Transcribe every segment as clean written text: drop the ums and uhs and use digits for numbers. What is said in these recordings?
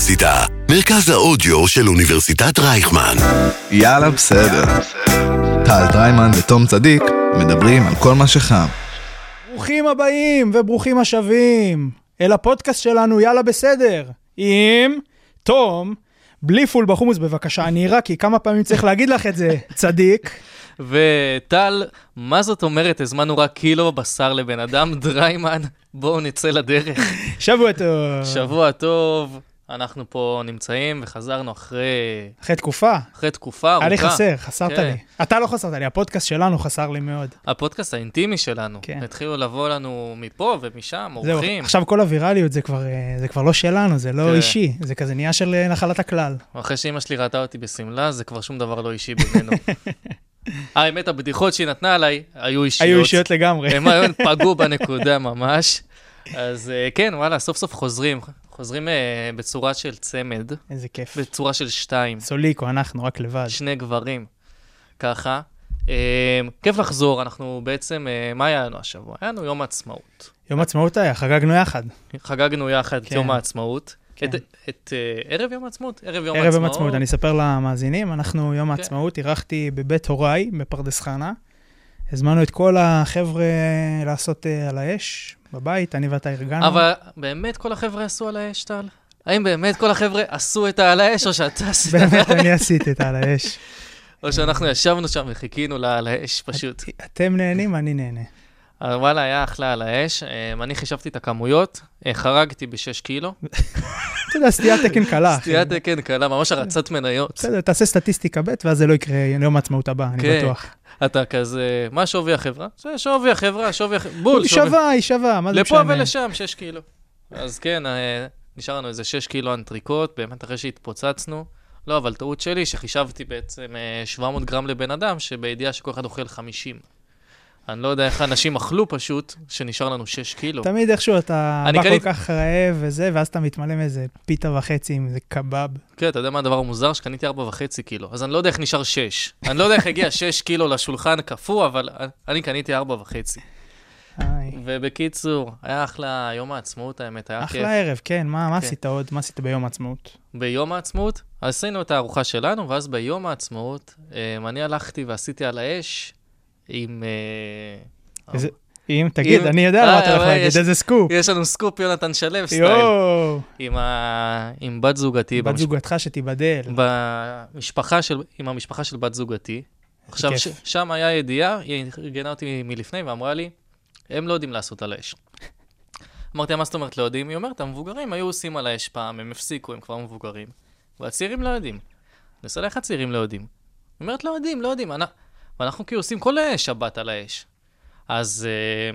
האוניברסיטה, מרכז האודיו של אוניברסיטת רייכמן. יאללה בסדר. טל טריימן ותום צדיק מדברים על כל מה שחם. ברוכים הבאים וברוכים השבים אל הפודקאסט שלנו יאללה בסדר עם תום, בלי פול בחומוס בבקשה, אני עיראקי, כמה פעמים צריך להגיד לך את זה, צדיק. וטל, מה זאת אומרת? הזמנו רק קילו בשר לבן אדם, דריימן, בואו נצא לדרך. שבוע טוב. שבוע טוב, אנחנו פה נמצאים וחזרנו אחרי תקופה ארוכה. היה לי חסרת לי. אתה לא חסרת לי, הפודקאסט שלנו חסר לי מאוד. הפודקאסט האינטימי שלנו. כן. התחילו לבוא לנו מפה ומשם, אורחים. עכשיו כל הווירליות זה כבר לא שלנו, זה לא אישי, זה כזה נהיה של נחלת הכלל. אחרי שאמא שלי ראתה אותי בסמלה, זה כבר שום דבר לא אישי בינינו. האמת, הבדיחות שהיא נתנה עליי היו אישיות. היו אישיות לגמרי. הם פגעו בנקודה ממש. אז כן, וואלה, סוף סוף חוזרים בצורה של צמד. איזה כיף. בצורה של 2. סוליקו, אנחנו רק לבד. 2 גברים. ככה. כיף לחזור, אנחנו בעצם, מה היה לנו השבוע? היה לנו יום העצמאות. יום העצמאות היה, חגגנו יחד. חגגנו יחד את יום העצמאות. את ערב יום העצמאות? ערב יום העצמאות. אני אספר למאזינים, אנחנו יום העצמאות, אירחתי בבית הוריי, בפרדס חנה. הזמנו את כל החבר'ה לעשות על האש בבית, אני ואתה ארגנו. אבל באמת כל החבר'ה עשו על האש, טל? האם באמת כל החבר'ה עשו את על האש, או שאתה עשית? באמת אני עשיתי את על האש. או שאנחנו ישבנו שם וחיכינו על האש פשוט. אתם נהנים, אני נהנה. וואלה, היה אחלה על האש. אני חישבתי את הכמויות, חרגתי ב6 קילו. אתה יודע, סטיית תקן קלה. סטיית תקן קלה, ממש הרצת מניות. בסדר, תעשה סטטיסטיקה ב' ואז זה לא יקרה יום העצמאות הבא, אני בטוח. אתה כזה, מה שווי החברה? זה שווי החברה, בול. היא שווה, מה זה משנה? לפה ולשם, 6 קילו. אז כן, נשאר לנו איזה 6 קילו אנטריקות, באמת אחרי שהתפוצצנו. לא, אבל טעות שלי שחישבתי בעצם 700 גרם לבן אדם, שבידיעה שכל אחד אוכל 50. אני לא יודע איך האנשים אכלו פשוט, שנשאר לנו 6 קילו. תמיד איכשהו אתה בא כל כך רעב וזה, ואז אתה מתמלא מאיזה פיתה וחצי עם איזה קבב. כן, אתה יודע מה הדבר המוזר? שקניתי 4.5 קילו, אז אני לא יודע איך נשאר 6. אני לא יודע איך הגיע 6 קילו לשולחן קפוא, אבל אני קניתי 4.5. ובקיצור, היה אחלה יום העצמאות, האמת, היה כיף. אחלה ערב, כן. מה עשית עוד? מה עשית ביום העצמאות? ביום העצמאות? עשינו את הארוחה שלנו, ואז ביום העצמאות, אני הלכתי ועשיתי על האש עם... תגיד, אני יודע למה אתה הולך להגיד, איזה סקופ. יש לנו סקופ יונתן שלב סטייל. עם בת זוגתי. בת זוגתך שתיבדל. עם המשפחה של בת זוגתי. עכשיו, שם היה ידיעה, היא ארגנה אותי מלפני ואמרה לי, הם לא יודעים לעשות על האש. אמרתי, מה זאת אומרת לא יודעים? היא אומרת, המבוגרים היו עושים על האש פעם, הם הפסיקו, הם כבר מבוגרים. והצעירים לא יודעים. נסה לך הצעירים לא יודעים. היא אומרת, לא יודעים. ואנחנו כאילו עושים כל שבת על האש. אז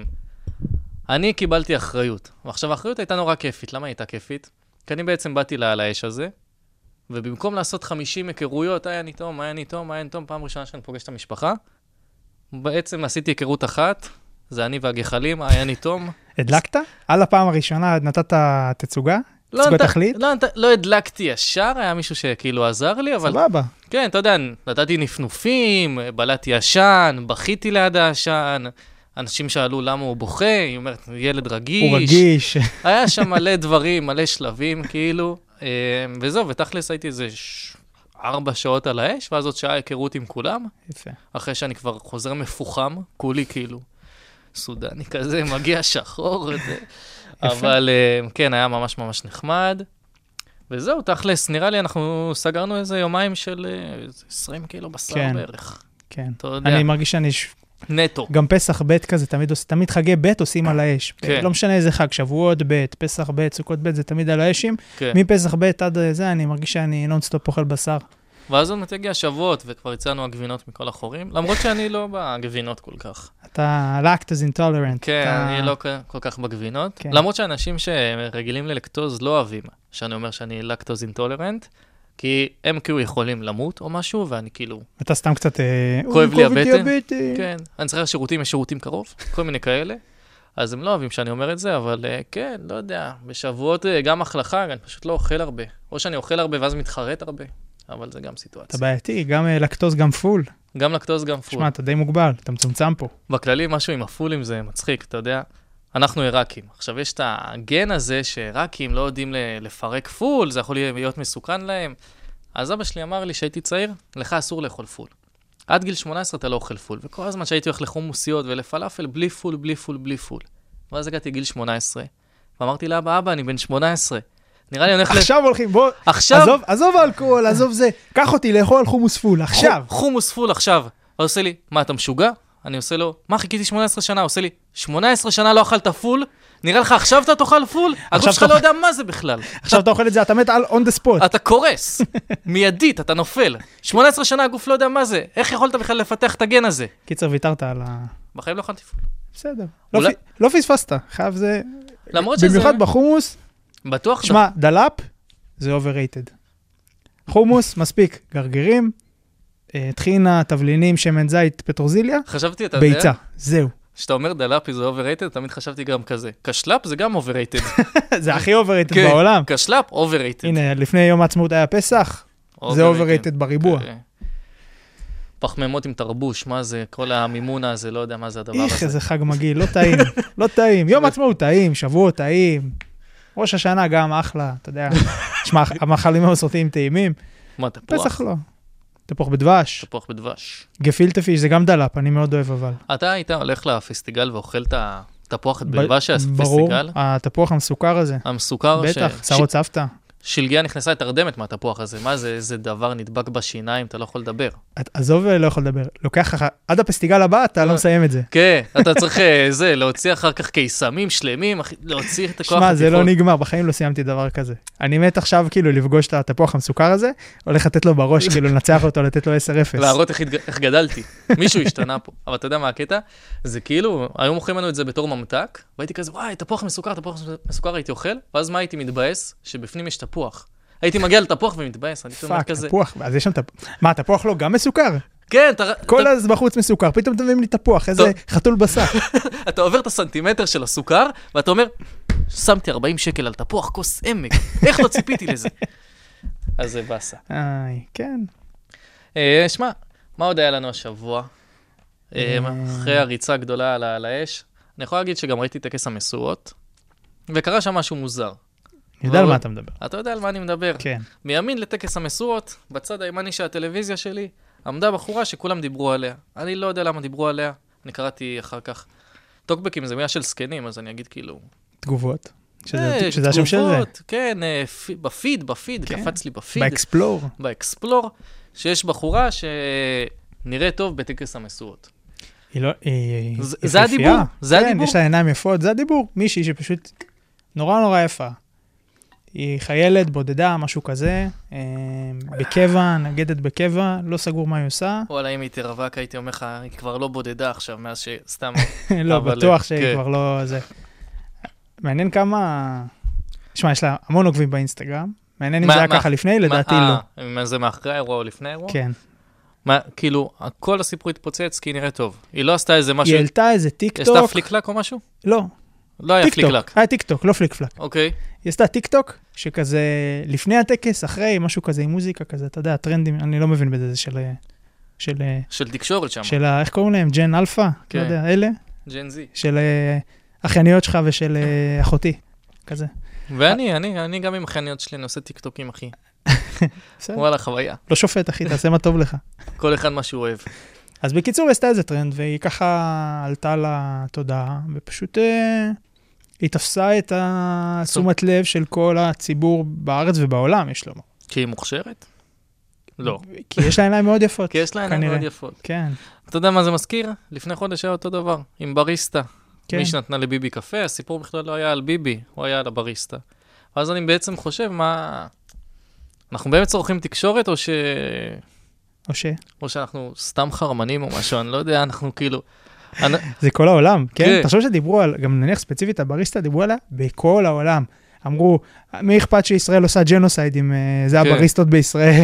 אני קיבלתי אחריות. ועכשיו האחריות הייתה נורא כיפית. למה הייתה כיפית? כי אני בעצם באתי לה על האש הזה, ובמקום לעשות 50 היכרויות, היה ניתום, פעם ראשונה שאני פוגש את המשפחה, בעצם עשיתי היכרות אחת, זה אני והגחלים, היה ניתום. הדלקת? על הפעם הראשונה נתת תצוגה? תצוגת תכלית? לא הדלקתי ישר, היה מישהו שכאילו עזר לי, אבל... סבבה. כן, אתה יודע, נתתי נפנופים, בלעתי עשן, בכיתי ליד העשן, אנשים שאלו למה הוא בוכה, היא אומרת, ילד רגיש. הוא רגיש. היה שם מלא דברים, מלא שלבים, כאילו, וזהו, ותכלס הייתי איזה 4 שעות על האש, ואז עוד שעה היכרות עם כולם. יפה. אחרי שאני כבר חוזר מפוחם, כולי כאילו סודני כזה, מגיע שחור. אבל כן, היה ממש ממש נחמד. וזהו, תכלס, נראה לי אנחנו סגרנו איזה יומיים של 20 קילו בשר בערך. כן, אני מרגיש שאני... נטו. גם פסח ב' כזה, תמיד חגי ב' עושים על האש. לא משנה איזה חג, שבועות ב', פסח ב', סוכות ב', זה תמיד על האשים. מפסח ב' עד זה, אני מרגיש שאני נונסטופ אוכל בשר. ואז עוד מתגיע שבועות, וכבר יצאנו הגבינות מכל החורים, למרות שאני לא בגבינות כל כך. אתה לקטוז אינטולרנט. כן, אני לא כל כך בגבינות. למרות שאנשים שרגילים ללקטוז לא אוהבים, שאני אומר שאני לקטוז אינטולרנט, כי הם כאילו יכולים למות או משהו, ואני כאילו... אתה סתם קצת... כואב לי הבטן. כן, אני צריך שירותים, יש שירותים קרוב, כל מיני כאלה. אז הם לא אוהבים שאני אומר את זה, אבל כן, לא יודע, בשבועות גם אחלה חג, אני פשוט לא אוכל הרבה. או שאני אוכל הרבה ואז מתחרט הרבה. אבל זה גם סיטואציה. אתה בעייתי, גם לקטוז, גם פול. גם לקטוז, גם פול. שמע, אתה די מוגבל, אתה מצומצם פה. בכללי, משהו עם הפולים זה מצחיק, אתה יודע. אנחנו עיראקים. עכשיו, יש את הגן הזה שעיראקים לא יודעים לפרק פול, זה יכול להיות מסוכן להם. אז אבא שלי אמר לי שהייתי צעיר, לך אסור לאכול פול. עד גיל 18 אתה לא אוכל פול, וכל הזמן שהייתי הולך לחומוסיות ולפלאפל, בלי פול, בלי פול, בלי פול. ואז הגעתי גיל 18, ואמרתי לאבא, אבא, אני בן 18. נראה לי הולך עכשיו הולכים, בוא, עכשיו? עזוב אלכוהול, עזוב זה, קח אותי לאכול חומוס פול, עכשיו. חומוס פול עכשיו. הוא עושה לי, מה, אתה משוגע? אני עושה לו, מה, חיכיתי 18 שנה? הוא עושה לי, 18 שנה לא אכלת פול? נראה לך, עכשיו אתה תאכל פול? הגוף שלך לא יודע מה זה בכלל. עכשיו אתה אוכל את זה, אתה מת על on the spot. אתה קורס, מיידית, אתה נופל. 18 שנה הגוף לא יודע מה זה. איך יכולת בכלל לפתח את הגן הזה? קיצר, ויתרת על בחיים לא אכלתי פול. בסדר. לא פספסת, חייב זה... למרות שזה... במיוחד בחומוס, בטוח... שמע, דלאפ זה overrated. חומוס, מספיק, גרגירים, טחינה, תבלינים, שמן זית, פטרוזיליה, חשבתי, אתה יודע? ביצה, זהו. כשאתה אומר דלאפי זה overrated, תמיד חשבתי גם כזה. קשלאפ זה גם overrated. זה הכי overrated בעולם. קשלאפ, overrated. הנה, לפני יום העצמאות היה פסח, זה overrated בריבוע. פחמימות עם תרבוש, מה זה? כל המימונה הזה, לא יודע מה זה הדבר הזה. איזה חג מגיל, לא טעים, לא טעים. יום העצמאות טעים, שבוע טעים. ראש השנה גם אחלה, אתה יודע. שמע, המאכלים המסורתיים טעימים. מה, תפוח? פסח לא. תפוח בדבש. תפוח בדבש. גפילטה פיש, זה גם דלאפ, אני מאוד אוהב אבל. אתה היית הולך לפסטיגל ואוכל את התפוח בדבש של הפסטיגל? ברור, התפוח המסוכר הזה. המסוכר בטח, שרות סבתא. שלגיה נכנסה לתרדמת מהתפוח הזה. מה זה? איזה דבר נדבק בשיניים, אתה לא יכול לדבר. עזוב, לא יכול לדבר. לוקח לך, עד הפסטיגל הבא, אתה לא מסיים את זה. כן, אתה צריך להוציא אחר כך קיסמים שלמים, להוציא את הכוח. שמע, זה לא נגמר, בחיים לא סיימתי דבר כזה. אני מת עכשיו כאילו לפגוש את התפוח המסוכר הזה, הולך לתת לו בראש, כאילו לנצח אותו, לתת לו 10-0. להראות איך גדלתי. מישהו השתנה פה. אבל אתה יודע מה הקטע? זה כאילו, היום מוכרים לנו את זה בתור ממתק, והייתי כזה, וואי, תפוח מסוכר הייתי אוכל, ואז מה הייתי מתבאס? שבפנים יש תפוח. הייתי מגיע לתפוח ומתבאס, אני אומר כזה. תפוח, אז יש שם תפוח. מה, תפוח לא גם מסוכר? כן, כל אז בחוץ מסוכר, פתאום אתם מביאים לי תפוח, איזה חתול בשר. אתה עובר את הסנטימטר של הסוכר, ואתה אומר, שמתי 40 שקל על תפוח, כוס עמק, איך לא ציפיתי לזה? אז זה בסה. כן. שמע, מה עוד היה לנו השבוע? אחרי הריצה הגדולה על האש, אני יכול להגיד שגם ראיתי טקס המשואות, וקרה שם משהו מוזר. אני יודע על מה אתה מדבר. אתה יודע על מה אני מדבר. כן. מימין לטקס המשואות, בצד הימני של הטלוויזיה שלי, עמדה בחורה שכולם דיברו עליה. אני לא יודע למה דיברו עליה, אני קראתי אחר כך. טוקבקים זה מילה של סקנים, אז אני אגיד כאילו... תגובות. שזה השם של זה. כן, בפיד, קפץ לי בפיד. באקספלור. שיש בחורה שנראה טוב בטקס המשואות. זה הדיבור? זה הדיבור? כן, יש לה עיניים יפות, זה הדיבור. מישהי שפשוט נורא יפה. היא חיילת, בודדה, משהו כזה, בקבע, נגדת בקבע, לא סגור מה היא עושה. וואלה, אם היא תרווק, הייתי אומר לך, היא כבר לא בודדה עכשיו, מאז שסתם... לא, בטוח שהיא כבר לא... מעניין כמה... תשמע, יש לה המון עוקבים באינסטגרם, מעניין אם זה היה ככה לפני, לדעתי לא. מה זה מאחרי האירוע או לפני האירוע? כן. כאילו, כל הסיפור התפוצץ כי היא נראית טוב. היא לא עשתה איזה משהו... היא העלתה איזה טיקטוק. עשתה פליקלק או משהו? לא. לא היה פליקלק. היה טיקטוק, לא פליקפלק. אוקיי. היא עשתה טיקטוק, שכזה לפני הטקס, אחרי, משהו כזה עם מוזיקה כזה, אתה יודע, טרנדים, אני לא מבין בזה, של תקשורת שם. של, איך קוראים להם? ג'ן אלפא? כן. לא יודע, אלה? ג'ן זי. של אחייניות שלך ושל אחותי, כזה. ואני גם עם אחייניות שלי, אני עושה טיקטוקים, אחי. וואלה, חוויה. לא שופט, אחי, תעשה מה טוב לך. כל אחד מה שהוא אוהב. אז בקיצור, היא עשתה איזה טרנד, והיא ככה עלתה לתודעה, ופשוט היא תפסה את תשומת לב של כל הציבור בארץ ובעולם, יש לומר. כי היא מוכשרת? לא. כי יש לה עיניים מאוד יפות. כי יש לה עיניים מאוד יפות. כן. אתה יודע מה זה מזכיר? לפני חודש היה אותו דבר, עם בריסטה. מי שנתנה לביבי קפה, הסיפור בכלל לא היה על ביבי, הוא היה על הבריסטה. אז אני בעצם חושב מה... אנחנו באמת צורכים תקשורת או שאנחנו סתם חרמנים או משהו, אני לא יודע, אנחנו כאילו... זה כל העולם, כן? תחשוב שדיברו על, גם נניח ספציפית הבריסטה, דיברו עליה בכל העולם. אמרו, מי אכפת שישראל עושה ג'נוסייד עם זה הבריסטות בישראל?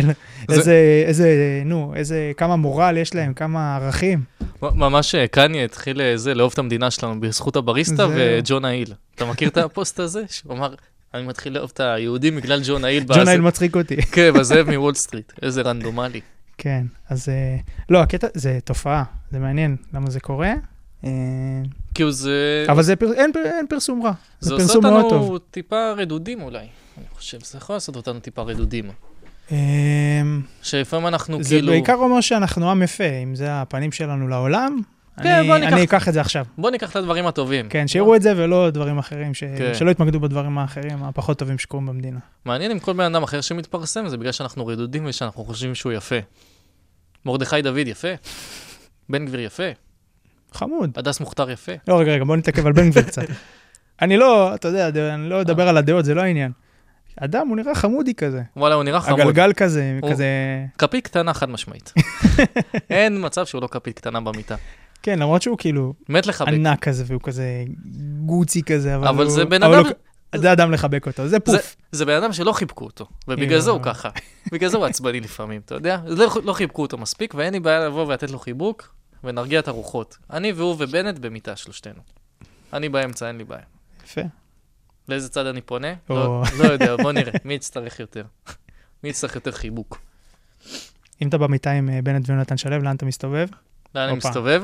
כמה מורל יש להם, כמה ערכים. ממש קניה התחיל לאהוב את המדינה שלנו בזכות הבריסטה וג'ון האיל. אתה מכיר את הפוסט הזה? שהוא אמר, אני מתחיל לאהוב את היהודים בגלל ג'ון האיל. ג'ון האיל מצחיק אותי. כן, בזאב מוול סטריט. איזה רנדומלי. כן, אז לא, הקטע, זה תופעה, זה מעניין למה זה קורה. כאילו זה... אבל אין פרסום רע. זה עושה אותנו טיפה רדודים אולי. אני חושב, זה יכול לעשות אותנו טיפה רדודים. שלפעמים אנחנו זה כאילו... זה בעיקר אומר שאנחנו עם יפה, אם זה הפנים שלנו לעולם, כן, אני אקח את זה עכשיו. בוא ניקח את הדברים הטובים. כן, שיראו את זה ולא דברים אחרים, שלא יתמקדו בדברים האחרים, הפחות טובים שקורים במדינה. מעניין אם כל בן אדם אחר שמתפרסם, זה בגלל שאנחנו רדודים ושאנחנו חושבים שהוא יפה. מרדכי דוד יפה. בן גביר יפה. חמוד. הדס מוכתר יפה. לא, רגע, בוא נתעכב על בן גביר קצת. אני לא, אתה יודע, אני לא אדבר על הדעות, זה לא העניין. אדם, הוא נראה חמודי כזה. וואלה, הוא נראה חמוד. הגלגל כזה, כזה... כפית קטנה חד משמעית. אין מצב שהוא לא כפית קטנה במיטה. כן, למרות שהוא כאילו... מת לחבק. ענק כזה, והוא כזה גוצי כזה, אבל הוא... אבל זה בן אדם... זה אדם לחבק אותו, זה פוף. זה בן אדם שלא חיבקו אותו, ובגלל זה הוא ככה. בגלל זה הוא עצבני לפעמים, אתה יודע? לא חיבקו אותו מספיק, ואין לי בעיה לבוא ולתת לו חיבוק, ונרגיע את הרוחות. אני והוא ובנט במיטה שלושתנו. אני באמצע, אין לי בעיה. יפה. לאיזה צד אני פונה? לא יודע, בוא נראה. מי יצטרך יותר? מי יצטרך יותר חיבוק? אם אתה במיטה עם בנט ונתן שלו, לאן אתה מסתובב? לאן אני מסתובב?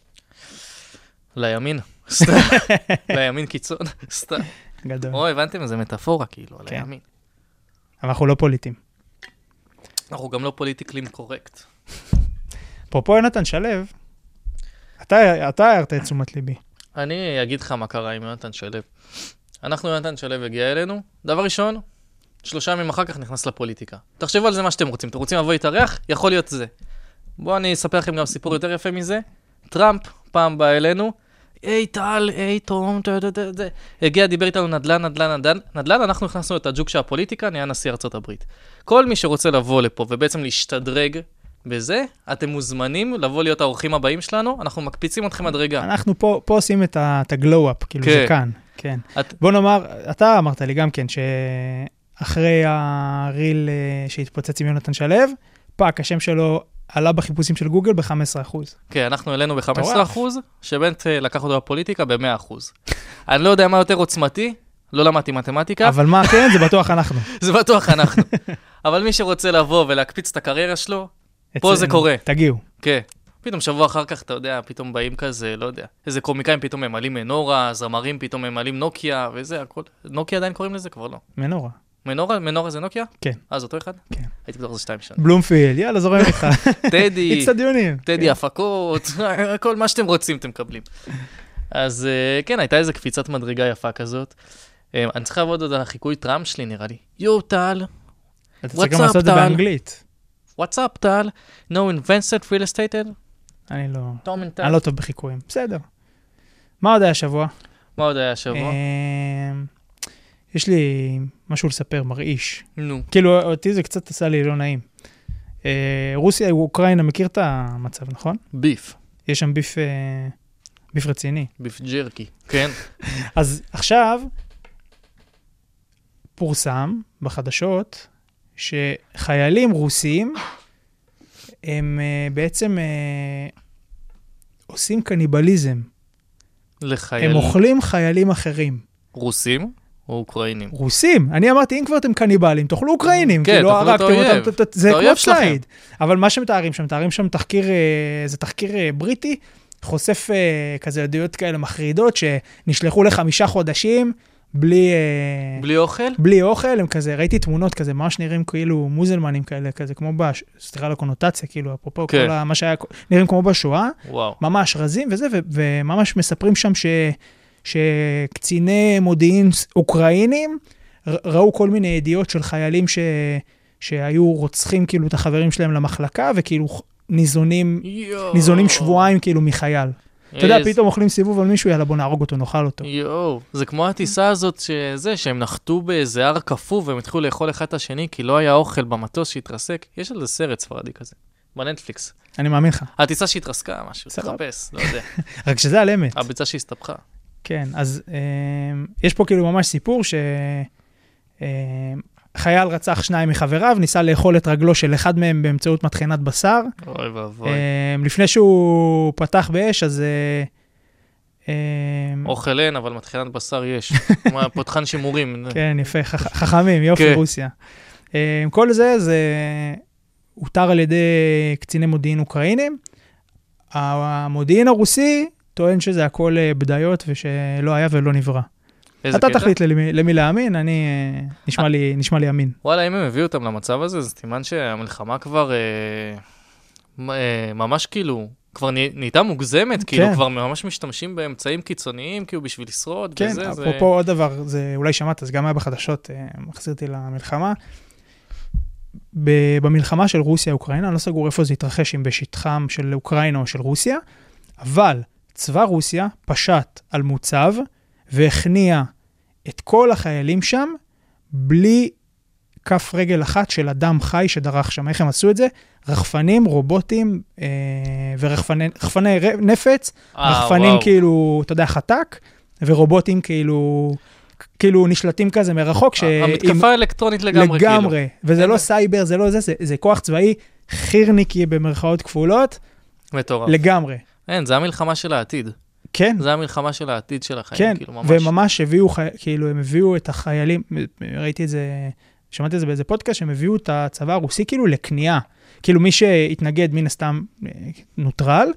לימין. לימין קיצון. סתם. גדול. או, הבנתם? איזה מטאפורה, כאילו, על הימין. אבל אנחנו לא פוליטיים. אנחנו גם לא פוליטיקלים קורקט. אפרופו יונתן שלו, אתה הערת את תשומת ליבי. אני אגיד לך מה קרה עם יונתן שלו. יונתן שלו הגיע אלינו. דבר ראשון, 3 ימים אחר כך נכנס לפוליטיקה. תחשבו על זה מה שאתם רוצים. אתם רוצים לבוא להתארח? יכול להיות זה. בואו אני אספר לכם גם סיפור יותר יפה מזה. טראמפ פעם בא אלינו, היי טל, היי תום, הגיע, דיבר איתנו נדל"ן, אנחנו הכנסנו את הג'וק של הפוליטיקה, נהיה נשיא ארצות הברית. כל מי שרוצה לבוא לפה ובעצם להשתדרג בזה, אתם מוזמנים לבוא להיות האורחים הבאים שלנו, אנחנו מקפיצים אתכם מדרגה. אנחנו פה עושים את הגלו-אפ, כאילו זה כאן, כן. בוא נאמר, אתה אמרת לי גם כן, שאחרי הריל שהתפוצץ עם יונתן שלו, פאק, השם שלו עלה בחיפושים של גוגל ב-15%. כן, אנחנו העלינו ב-15%, שבנט לקח אותו בפוליטיקה ב-100%. אני לא יודע מה יותר עוצמתי, לא למדתי מתמטיקה. אבל מה כן, זה בטוח אנחנו. זה בטוח אנחנו. אבל מי שרוצה לבוא ולהקפיץ את הקריירה שלו, פה זה קורה. תגיעו. כן. פתאום שבוע אחר כך, אתה יודע, פתאום באים כזה, לא יודע, איזה קומיקאים פתאום ממלאים מנורה, זמרים פתאום ממלאים נוקיה, וזה, הכל. נוקיה עדיין קוראים לזה? כבר לא. מנורה. מנורה זה נוקיה? כן. אז אותו אחד? כן. הייתי בטוח זה 2 שנים. בלומפילד, יאללה, זורם איתך. טדי. איצטדיונים. טדי, הפקות, כל מה שאתם רוצים אתם מקבלים. אז כן, הייתה איזו קפיצת מדרגה יפה כזאת. אני צריך לעבוד עוד על החיקוי טראמפ שלי, נראה לי. יו, טל. אתה צריך גם לעשות את זה באנגלית. What's up, טל? No invented real estate? אני לא... תום אין טל. אני לא טוב בחיקויים. בסדר. מה עוד היה השבוע? מה עוד היה השבוע? יש לי משהו לספר, מרעיש. נו. כאילו, אותי זה קצת עשה לי לא נעים. רוסיה ואוקראינה, מכיר את המצב, נכון? ביף. יש שם ביף רציני. ביף ג'רקי, כן. אז עכשיו, פורסם בחדשות, שחיילים רוסים, הם בעצם עושים קניבליזם. לחיילים. הם אוכלים חיילים אחרים. רוסים או אוקראינים? רוסים. אני אמרתי, אם כבר אתם קניבלים, תאכלו אוקראינים. כן, תאכלו את האויב. זה כמו צייד. אבל מה שמתארים שם תחקיר, זה תחקיר בריטי, חושף כזה עדויות כאלה מחרידות, שנשלחו ל5 חודשים, בלי אוכל? בלי אוכל, הם כזה, ראיתי תמונות כזה, ממש נראים כאילו מוזלמנים כאלה, כזה כמו סליחה לקונוטציה, כאילו, אפרופו, כל מה שהיה, נראים כמו בשואה, ממש רזים וזה, וממש מספרים שם שקציני מודיעין אוקראינים, ראו כל מיני ידיעות של חיילים שהיו רוצחים כאילו את החברים שלהם למחלקה, וכאילו ניזונים שבועיים כאילו מחייל. אתה יודע, פתאום אוכלים סיבוב על מישהו, יאללה, בוא נהרוג אותו, נאכל אותו. זה כמו הטיסה הזאת שהם נחתו באיזה הר קפוא, והם התחילו לאכול אחד את השני, כי לא היה אוכל במטוס שהתרסק. יש על זה סרט ספרדי כזה, בנטפליקס. אני מאמין לך. הטיסה שהתרסקה, משהו, תחפש, לא יודע. רק שזה על אמת. הביצה שהסתבכה. כן, אז יש פה כאילו ממש סיפור חייל רצח 2 מחבריו, ניסה לאכול את רגלו של אחד מהם באמצעות מטחנת בשר. אוי ואבוי. לפני שהוא פתח באש, אז... אוכל אין, אבל מטחנת בשר יש. פותחן שימורים. כן, יפה, חכמים, יופי רוסיה. כל זה הותר על ידי קציני מודיעין אוקראינים. המודיעין הרוסי טוען שזה הכל בדיות ושלא היה ולא נברא. איזה אתה קטע? תחליט למי להאמין, אני, נשמע לי אמין. וואלה, אם הם הביאו אותם למצב הזה, זה סימן שהמלחמה כבר ממש כאילו, כבר נהייתה מוגזמת, כאילו כבר ממש משתמשים באמצעים קיצוניים, כאילו בשביל לשרוד, כן, וזה, אפרופו עוד דבר, זה אולי שמעת, זה גם היה בחדשות, מחזירתי למלחמה. במלחמה של רוסיה-אוקראינה, אני לא סגור איפה זה התרחש, אם בשטחם של אוקראינה או של רוסיה, אבל צבא רוסיה פשט על מוצב, והכניע את כל החיילים שם, בלי כף רגל אחת של אדם חי שדרך שם. איך הם עשו את זה? רחפנים, רובוטים, ורחפני נפץ, רחפנים כאילו, אתה יודע, חטק, ורובוטים כאילו נשלטים כזה מרחוק. המתקפה אלקטרונית לגמרי. לגמרי, וזה לא סייבר, זה לא זה כוח צבאי חירניקי במרכאות כפולות. מטורף. לגמרי. אין, זה המלחמה של העתיד. כן. זה המלחמה של העתיד של החיים, כן, כאילו ממש. וממש הביאו, כאילו הם הביאו את החיילים, ראיתי את זה, שמעתי את זה באיזה פודקאסט, שהם הביאו את הצבא הרוסי כאילו לקנייה. כאילו מי שהתנגד מן הסתם נוטרל,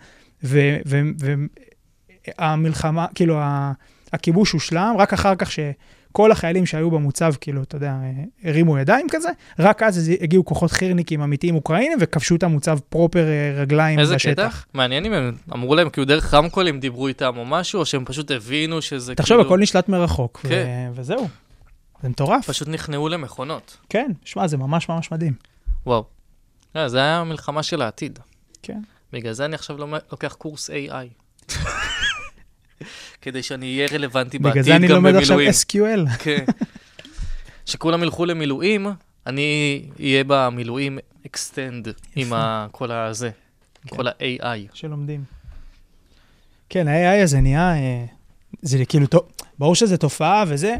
והמלחמה, כאילו הכיבוש הושלם, רק אחר כך שכל החיילים שהיו במוצב, כאילו, אתה יודע, הרימו ידיים כזה, רק אז הגיעו כוחות חירניקים אמיתיים אוקראינים, וכבשו את המוצב פרופר רגליים בשטח. איזה קטע? מעניין אם הם אמרו להם, כאילו דרך רמקולים דיברו איתם או משהו, או שהם פשוט הבינו שזה תחשוב, כאילו... הכל נשלט מרחוק, וזהו. זה מטורף. פשוט נכנעו למכונות. כן, שמע, זה ממש ממש מדהים. וואו. זה היה המלחמה של העתיד. כן. בגלל זה אני עכשיו לוקח קורס AI. כדי שאני אהיה רלוונטי בעתיד גם במילואים. בגלל זה אני לומד עכשיו SQL. כן. שכולם ילכו למילואים, אני אהיה במילואים extend עם כל הזה, כל ה-AI. שלומדים. כן, ה-AI הזה נהיה, זה כאילו, ברור שזה תופעה וזה.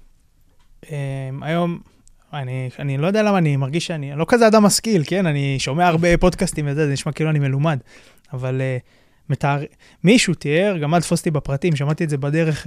היום, אני לא יודע למה אני מרגיש שאני לא כזה אדם משכיל, כן? אני שומע הרבה פודקאסטים וזה, זה נשמע כאילו אני מלומד. אבל מישהו תיאר, גם אל תפוס אותי בפרטים, שמעתי את זה בדרך,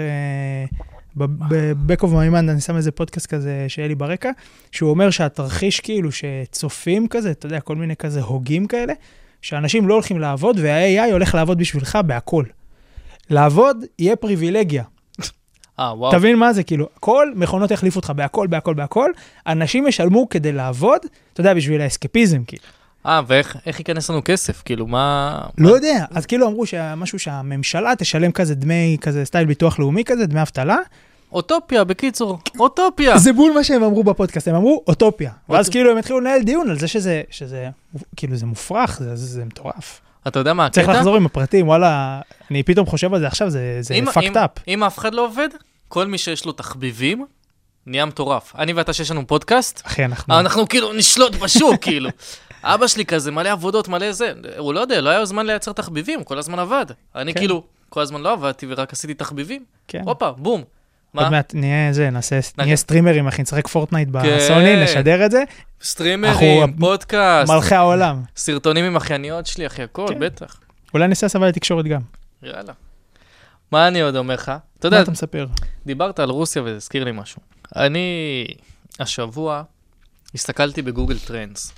ב-Back of my mind, אני שם איזה פודקאסט כזה שיהיה לי ברקע, שהוא אומר שהתרחיש כאילו שצופים כזה, אתה יודע, כל מיני כזה הוגים כאלה, שאנשים לא הולכים לעבוד, וה-AI הולך לעבוד בשבילך בהכל. לעבוד יהיה פריבילגיה. וואו. תבין מה זה, כאילו, כל מכונות יחליפו אותך בהכל, בהכל, בהכל, אנשים ישלמו כדי לעבוד, אתה יודע, בשביל האסקפיזם, כאילו. ואיך ייכנס לנו כסף? כאילו, מה... לא יודע. אז כאילו אמרו שמשהו שהממשלה תשלם כזה דמי, כזה סטייל ביטוח לאומי כזה, דמי אבטלה. אוטופיה, בקיצור. אוטופיה. זה בול מה שהם אמרו בפודקאסט, הם אמרו אוטופיה. ואז כאילו הם התחילו לנהל דיון על זה שזה, כאילו זה מופרך, זה מטורף. אתה יודע מה הקטע? צריך לחזור עם הפרטים, וואלה, אני פתאום חושב על זה עכשיו, זה fucked up. אם אף אחד לא עובד, כל מי שיש לו תחביבים, נהיה מטורף. אני ואתה שיש לנו פודקאסט, אחי, אנחנו כאילו נשלוט בשוק, כאילו. אבא שלי כזה, מלא עבודות, מלא זה. הוא לא יודע, לא היה זמן לייצר תחביבים, כל הזמן עבד. אני כאילו, כל הזמן לא עבדתי ורק עשיתי תחביבים. הופה, בום. עוד מעט נהיה סטרימרים, אחי, נשחק פורטנייט בסוני, נשדר את זה. סטרימרים, פודקאסט. מלכי העולם. סרטונים עם אחייניות שלי, אחי, הכל, בטח. אולי נעשה סבל לתקשורת גם. יאללה. מה אני עוד אומר לך? מה אתה מספר? דיברת על רוסיה וזה הזכיר לי משהו. אני השבוע הסתכלתי בגוגל טרנדס.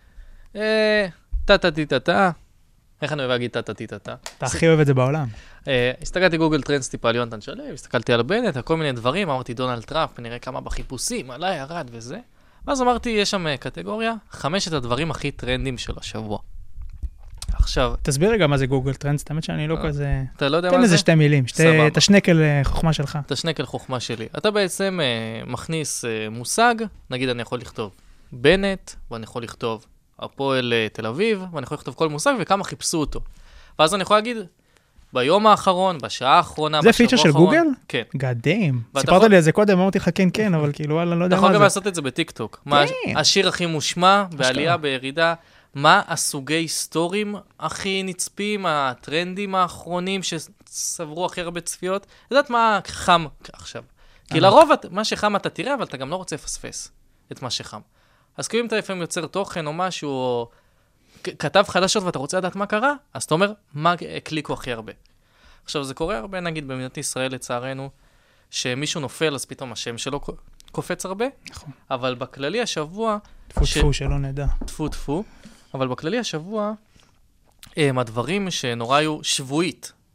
טה-טה-טה-טה. איך אני אוהב להגיד טה-טה-טה-טה? אתה הכי אוהב את זה בעולם. הסתכלתי גוגל טרנדס טיפה על יונתן שלו, הסתכלתי על בנט, על כל מיני דברים, אמרתי דונלד טראמפ, נראה כמה בחיפושים, עלה, ירד וזה. ואז אמרתי, יש שם קטגוריה, 5 הדברים הכי טרנדים של השבוע. עכשיו... תסביר רגע מה זה גוגל טרנדס, תאמת שאני לא כזה... אתה לא יודע מה זה? תן איזה 2 מילים, את השנקל חוכמה שלך. את השנקל חוכמה שלי. אתה בעצם מכניס מושג, נגיד אני יכול לכתוב בנט, ואני יכול לכתוב הפועל תל אביב, ואני יכול לכתוב כל מושג וכמה חיפשו אותו. ואז אני יכול להגיד, ביום האחרון, בשעה האחרונה, זה פיצ'ר של גוגל? כן. God damn. סיפרת לי על זה קודם, אמרתי לך כן, כן, אבל כאילו, וואלה, לא יודע מה זה. אתה יכול גם לעשות את זה בטיקטוק. מה השיר הכי מושמע, בעלייה, בירידה, מה הסוגי סטורים הכי נצפים, הטרנדים האחרונים שסברו הכי הרבה צפיות? יודעת מה חם עכשיו? כי לרוב מה שחם אתה תראה, אבל אתה גם לא רוצה לפספס את מה שחם. אז כאילו אם אתה לפעמים יוצר תוכן או משהו, או כתב חדשות ואתה רוצה לדעת מה קרה, אז אתה אומר, מה הקליקו הכי הרבה? עכשיו, זה קורה הרבה, נגיד, במדינת ישראל, לצערנו, שמישהו נופל, אז פתאום השם שלו קופץ הרבה. נכון. אבל בכללי השבוע... טפו, שלא נדע. טפו. אבל בכללי השבוע, הדברים שנורא היו שבועית,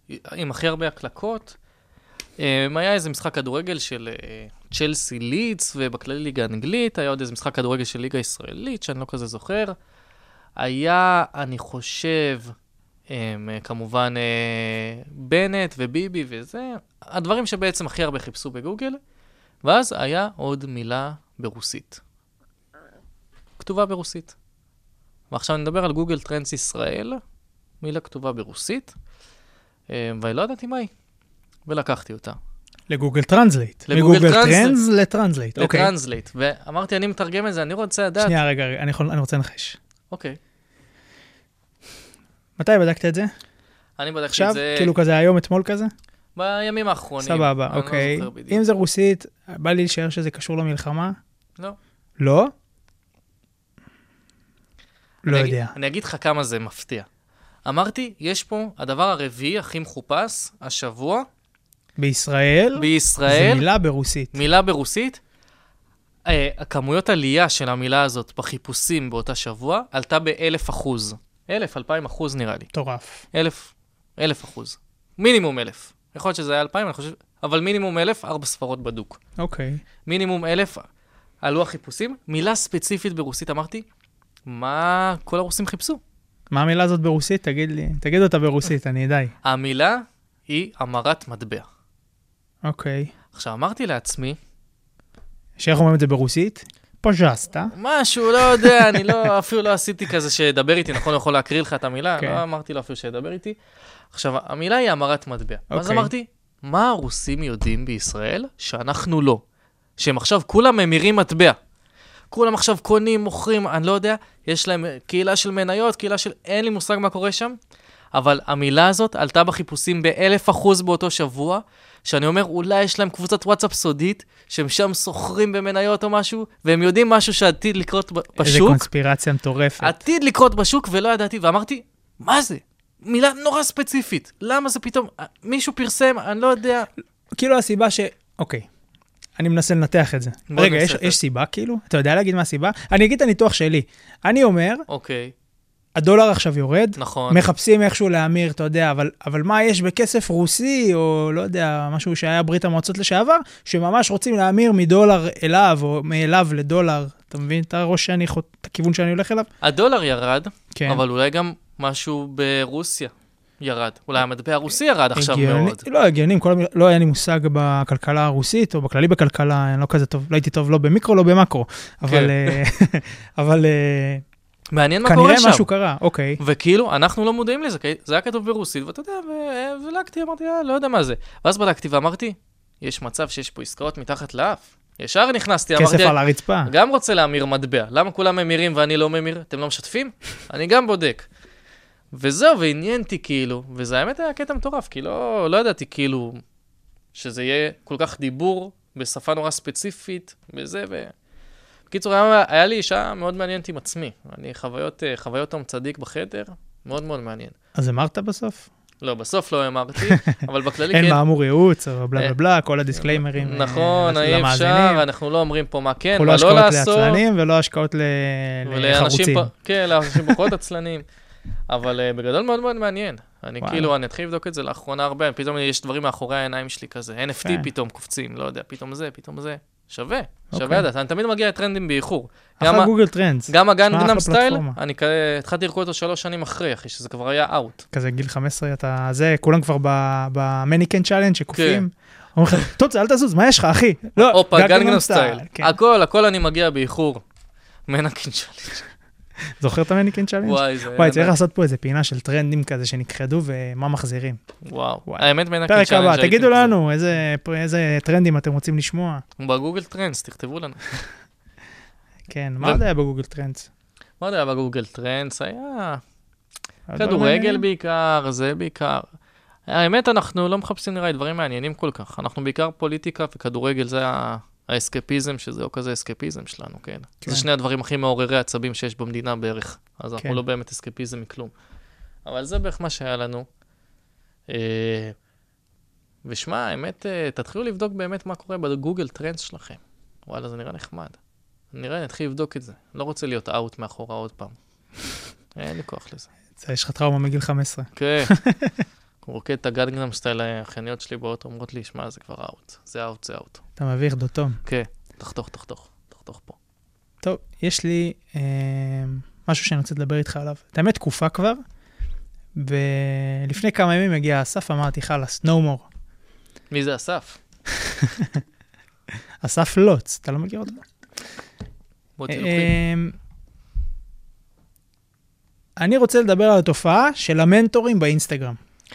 עם הכי הרבה הקלקות. היה איזה משחק כדורגל של צ'לסי לידס, ובכללי ליגה אנגלית, היה עוד איזה משחק כדורגל של ליגה ישראלית, שאני לא כזה זוכר. היה, אני חושב, כמובן בנט וביבי וזה, הדברים שבעצם הכי הרבה חיפשו בגוגל, ואז היה עוד מילה ברוסית. כתובה ברוסית. ועכשיו נדבר על גוגל טרנדס ישראל, מילה כתובה ברוסית, ולא ידעתי מה היא, ולקחתי אותה. לגוגל טרנסלייט. לגוגל טרנדס לטרנסלייט. לטרנסלייט. ואמרתי, אני מתרגם את זה, אני רוצה לדעת. שנייה, רגע, אני רוצה לנחש. אוקיי. מתי בדקת את זה? אני בדקתי עכשיו? את זה... כאילו כזה היום, אתמול כזה? בימים האחרונים. סבבה, אני לא אוקיי. זוכר בדיוק. אם זה רוסית, בא לי להישאר שזה קשור למלחמה? לא. לא? לא יודע. אני אגיד לך כמה זה מפתיע. אמרתי, יש פה הדבר הרביעי הכי מחופש השבוע. בישראל? בישראל. זה מילה ברוסית. מילה ברוסית. הכמויות עלייה של המילה הזאת בחיפושים באותה שבוע עלתה ב1,000%. 2,000% נראה לי. טורף. 1,000%. מינימום 1,000. יכול להיות שזה היה 2,000, אני חושב, אבל מינימום 1,000, 4 ספרות בדוק. אוקיי. מינימום 1,000 עלו החיפושים. מילה ספציפית ברוסית, אמרתי, מה כל הרוסים חיפשו? מה המילה הזאת ברוסית? תגיד לי. תגיד אותה ברוסית, אני אדעי. המילה היא המרת מטבע. אוקיי. עכשיו, אמרתי לעצמי, שאיך אומרים את זה ברוסית? פוז'סטה. משהו, לא יודע, אני לא, אפילו לא עשיתי כזה שידבר איתי, נכון, יכול להקריא לך את המילה, כן. לא אמרתי לו אפילו שידבר איתי. עכשיו, המילה היא המרת מטבע. אז אוקיי. אמרתי, מה הרוסים יודעים בישראל שאנחנו לא? שהם עכשיו כולם ממירים מטבע. כולם עכשיו קונים, מוכרים, אני לא יודע, יש להם קהילה של מניות, קהילה של, אין לי מושג מה קורה שם, אבל המילה הזאת עלתה בחיפושים ב1,000% באותו שבוע, שאני אומר, אולי יש להם קבוצת וואטסאפ סודית, שהם שם סוחרים במניות או משהו, והם יודעים משהו שעתיד לקרות בשוק. איזה קונספירציה מטורפת. עתיד לקרות בשוק, ולא ידעתי, ואמרתי, מה זה? מילה נורא ספציפית. למה זה פתאום? מישהו פרסם, אני לא יודע. כאילו הסיבה אוקיי. אני מנסה לנתח את זה. רגע, יש סיבה כאילו? אתה יודע להגיד מה הסיבה? אני אגיד את הניתוח שלי. אני אומר, אוקיי. הדולר עכשיו יורד, נכון. מחפשים איכשהו להמיר, אתה יודע, אבל מה יש בכסף רוסי, או לא יודע, משהו שהיה ברית המועצות לשעבר, שממש רוצים להמיר מדולר אליו, או מאליו לדולר, אתה מבין את הראש את הכיוון שאני הולך אליו? הדולר ירד, כן. אבל אולי גם משהו ברוסיה ירד. אולי המטבע הרוסי ירד עכשיו מאוד. לא, הגיונים, לא היה לי מושג בכלכלה הרוסית, או בכללי בכלכלה, אני לא כזה טוב, לא הייתי טוב לא במיקרו, לא במקרו, אבל מעניין מה קורה שם. כנראה משהו קרה, אוקיי. וכאילו, אנחנו לא מודעים לזה, זה היה כתוב ברוסית, ואתה יודע, ולקתי, אמרתי, לא יודע מה זה. ואז בדקתי ואמרתי, יש מצב שיש פה עסקאות מתחת לאף. ישר נכנסתי, אמרתי, כסף על הרצפה. גם רוצה להמיר מטבע. למה כולם ממירים ואני לא ממיר? אתם לא משתפים? אני גם בודק. וזהו, ועניינתי כאילו, וזה האמת היה קטע מטורף, כי לא ידעתי כאילו, שזה יהיה כל כך דיבור בשפה נורא ספציפית, וזה בקיצור, היה לי אישה מאוד מעניינת עם עצמי. אני חוויות תום צדיק בחדר, מאוד מאוד מעניין. אז אמרת בסוף? לא, בסוף לא אמרתי, אבל בכללי אין מאמור ייעוץ, או בלה בלה בלה, כל הדיסקליימרים. נכון, אי אפשר, אנחנו לא אומרים פה מה כן, מה לא לעשות. לא השקעות לעשות. לעצלנים ולא השקעות לחרוצים. כן, לאנשים פחות עצלנים. אבל בגדול מאוד מאוד מעניין. אני כאילו, אני אתחיל לבדוק את זה לאחרונה הרבה, פתאום יש דברים מאחורי העיניים שלי כזה, NFT פתאום קופצים, לא יודע, פתאום זה. שווה לדעת, אני תמיד מגיע לטרנדים באיחור. אחרי גוגל טרנדס. גם הגנגנם סטייל, אני התחלתי לרקוד אותו 3 שנים אחרי, אחי, שזה כבר היה אאוט. כזה גיל 15, כולם כבר במניקן צ'אלנג' שקופים. אומרים לך, טוב, אל תזוז, מה יש לך, אחי? לא, אופה, גנגנם סטייל. הכל אני מגיע באיחור. מניקן צ'אלנג'. זוכר את המניקן צ'אלנג'? וואי, צריך לעשות פה איזה פינה של טרנדים כזה שנכחדו ומה מחזירים. וואו. האמת מניקן פרק צ'אלנג' הבא, תגידו לנו איזה טרנדים אתם רוצים לשמוע. בגוגל טרנדס, תכתבו לנו. כן, מה עוד היה בגוגל טרנדס? מה עוד היה בגוגל טרנדס? היה כדורגל בעיקר, זה בעיקר. האמת, אנחנו לא מחפשים נראה דברים מעניינים כל כך. אנחנו בעיקר פוליטיקה וכדורגל, זה האסקפיזם, שזה או כזה אסקפיזם שלנו, כן? זה שני הדברים הכי מעוררי עצבים שיש במדינה בערך. אז אנחנו לא באמת אסקפיזם מכלום. אבל זה בערך מה שהיה לנו. ושמע, האמת, תתחילו לבדוק באמת מה קורה בגוגל טרנדס שלכם. וואלה, זה נראה נחמד. נראה, נתחיל לבדוק את זה. לא רוצה להיות אאוט מאחורה עוד פעם. אין לי כוח לזה. יש לך טראומה מגיל 15. כן. רוקד את הגנגנם סטייל, האחייניות שלי באוטו, אומרות לי, שמע, זה כבר אאוט, זה אאוט, זה אאוט. אתה מביך דותום. כן, תחתוך פה. טוב, יש לי משהו שאני רוצה לדבר איתך עליו. את האמת, תקופה כבר, ולפני כמה ימים הגיע אסף, אמרתי, חלאס, no more. מי זה אסף? אסף לוץ, אתה לא מכיר אותו? מוטי לוקחים. אני רוצה לדבר על התופעה של המנטורים באינסטגרם.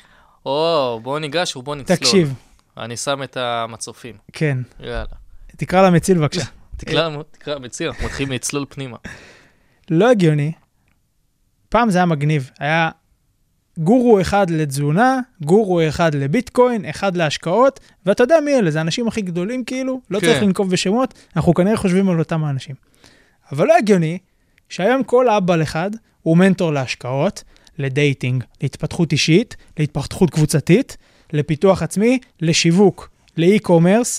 בוא ניגש ובוא נצלול. תקשיב. אני שם את המצופים. כן. יאללה. תקרא למציל בבקשה. תקרא מציל, אנחנו מתחילים לצלול פנימה. לא הגיוני. פעם זה היה מגניב. היה גורו אחד לתזונה, גורו אחד לביטקוין, אחד להשקעות, ואתה יודע מי אלה, זה האנשים הכי גדולים כאילו, לא צריך לנקוב בשמות, אנחנו כנראה חושבים על אותם האנשים. אבל לא הגיוני שהיום כל אבא אחד הוא מנטור להשקעות, לדייטינג, להתפתחות אישית, להתפתחות קבוצתית, לפיתוח עצמי, לשיווק, לאי-קומרס,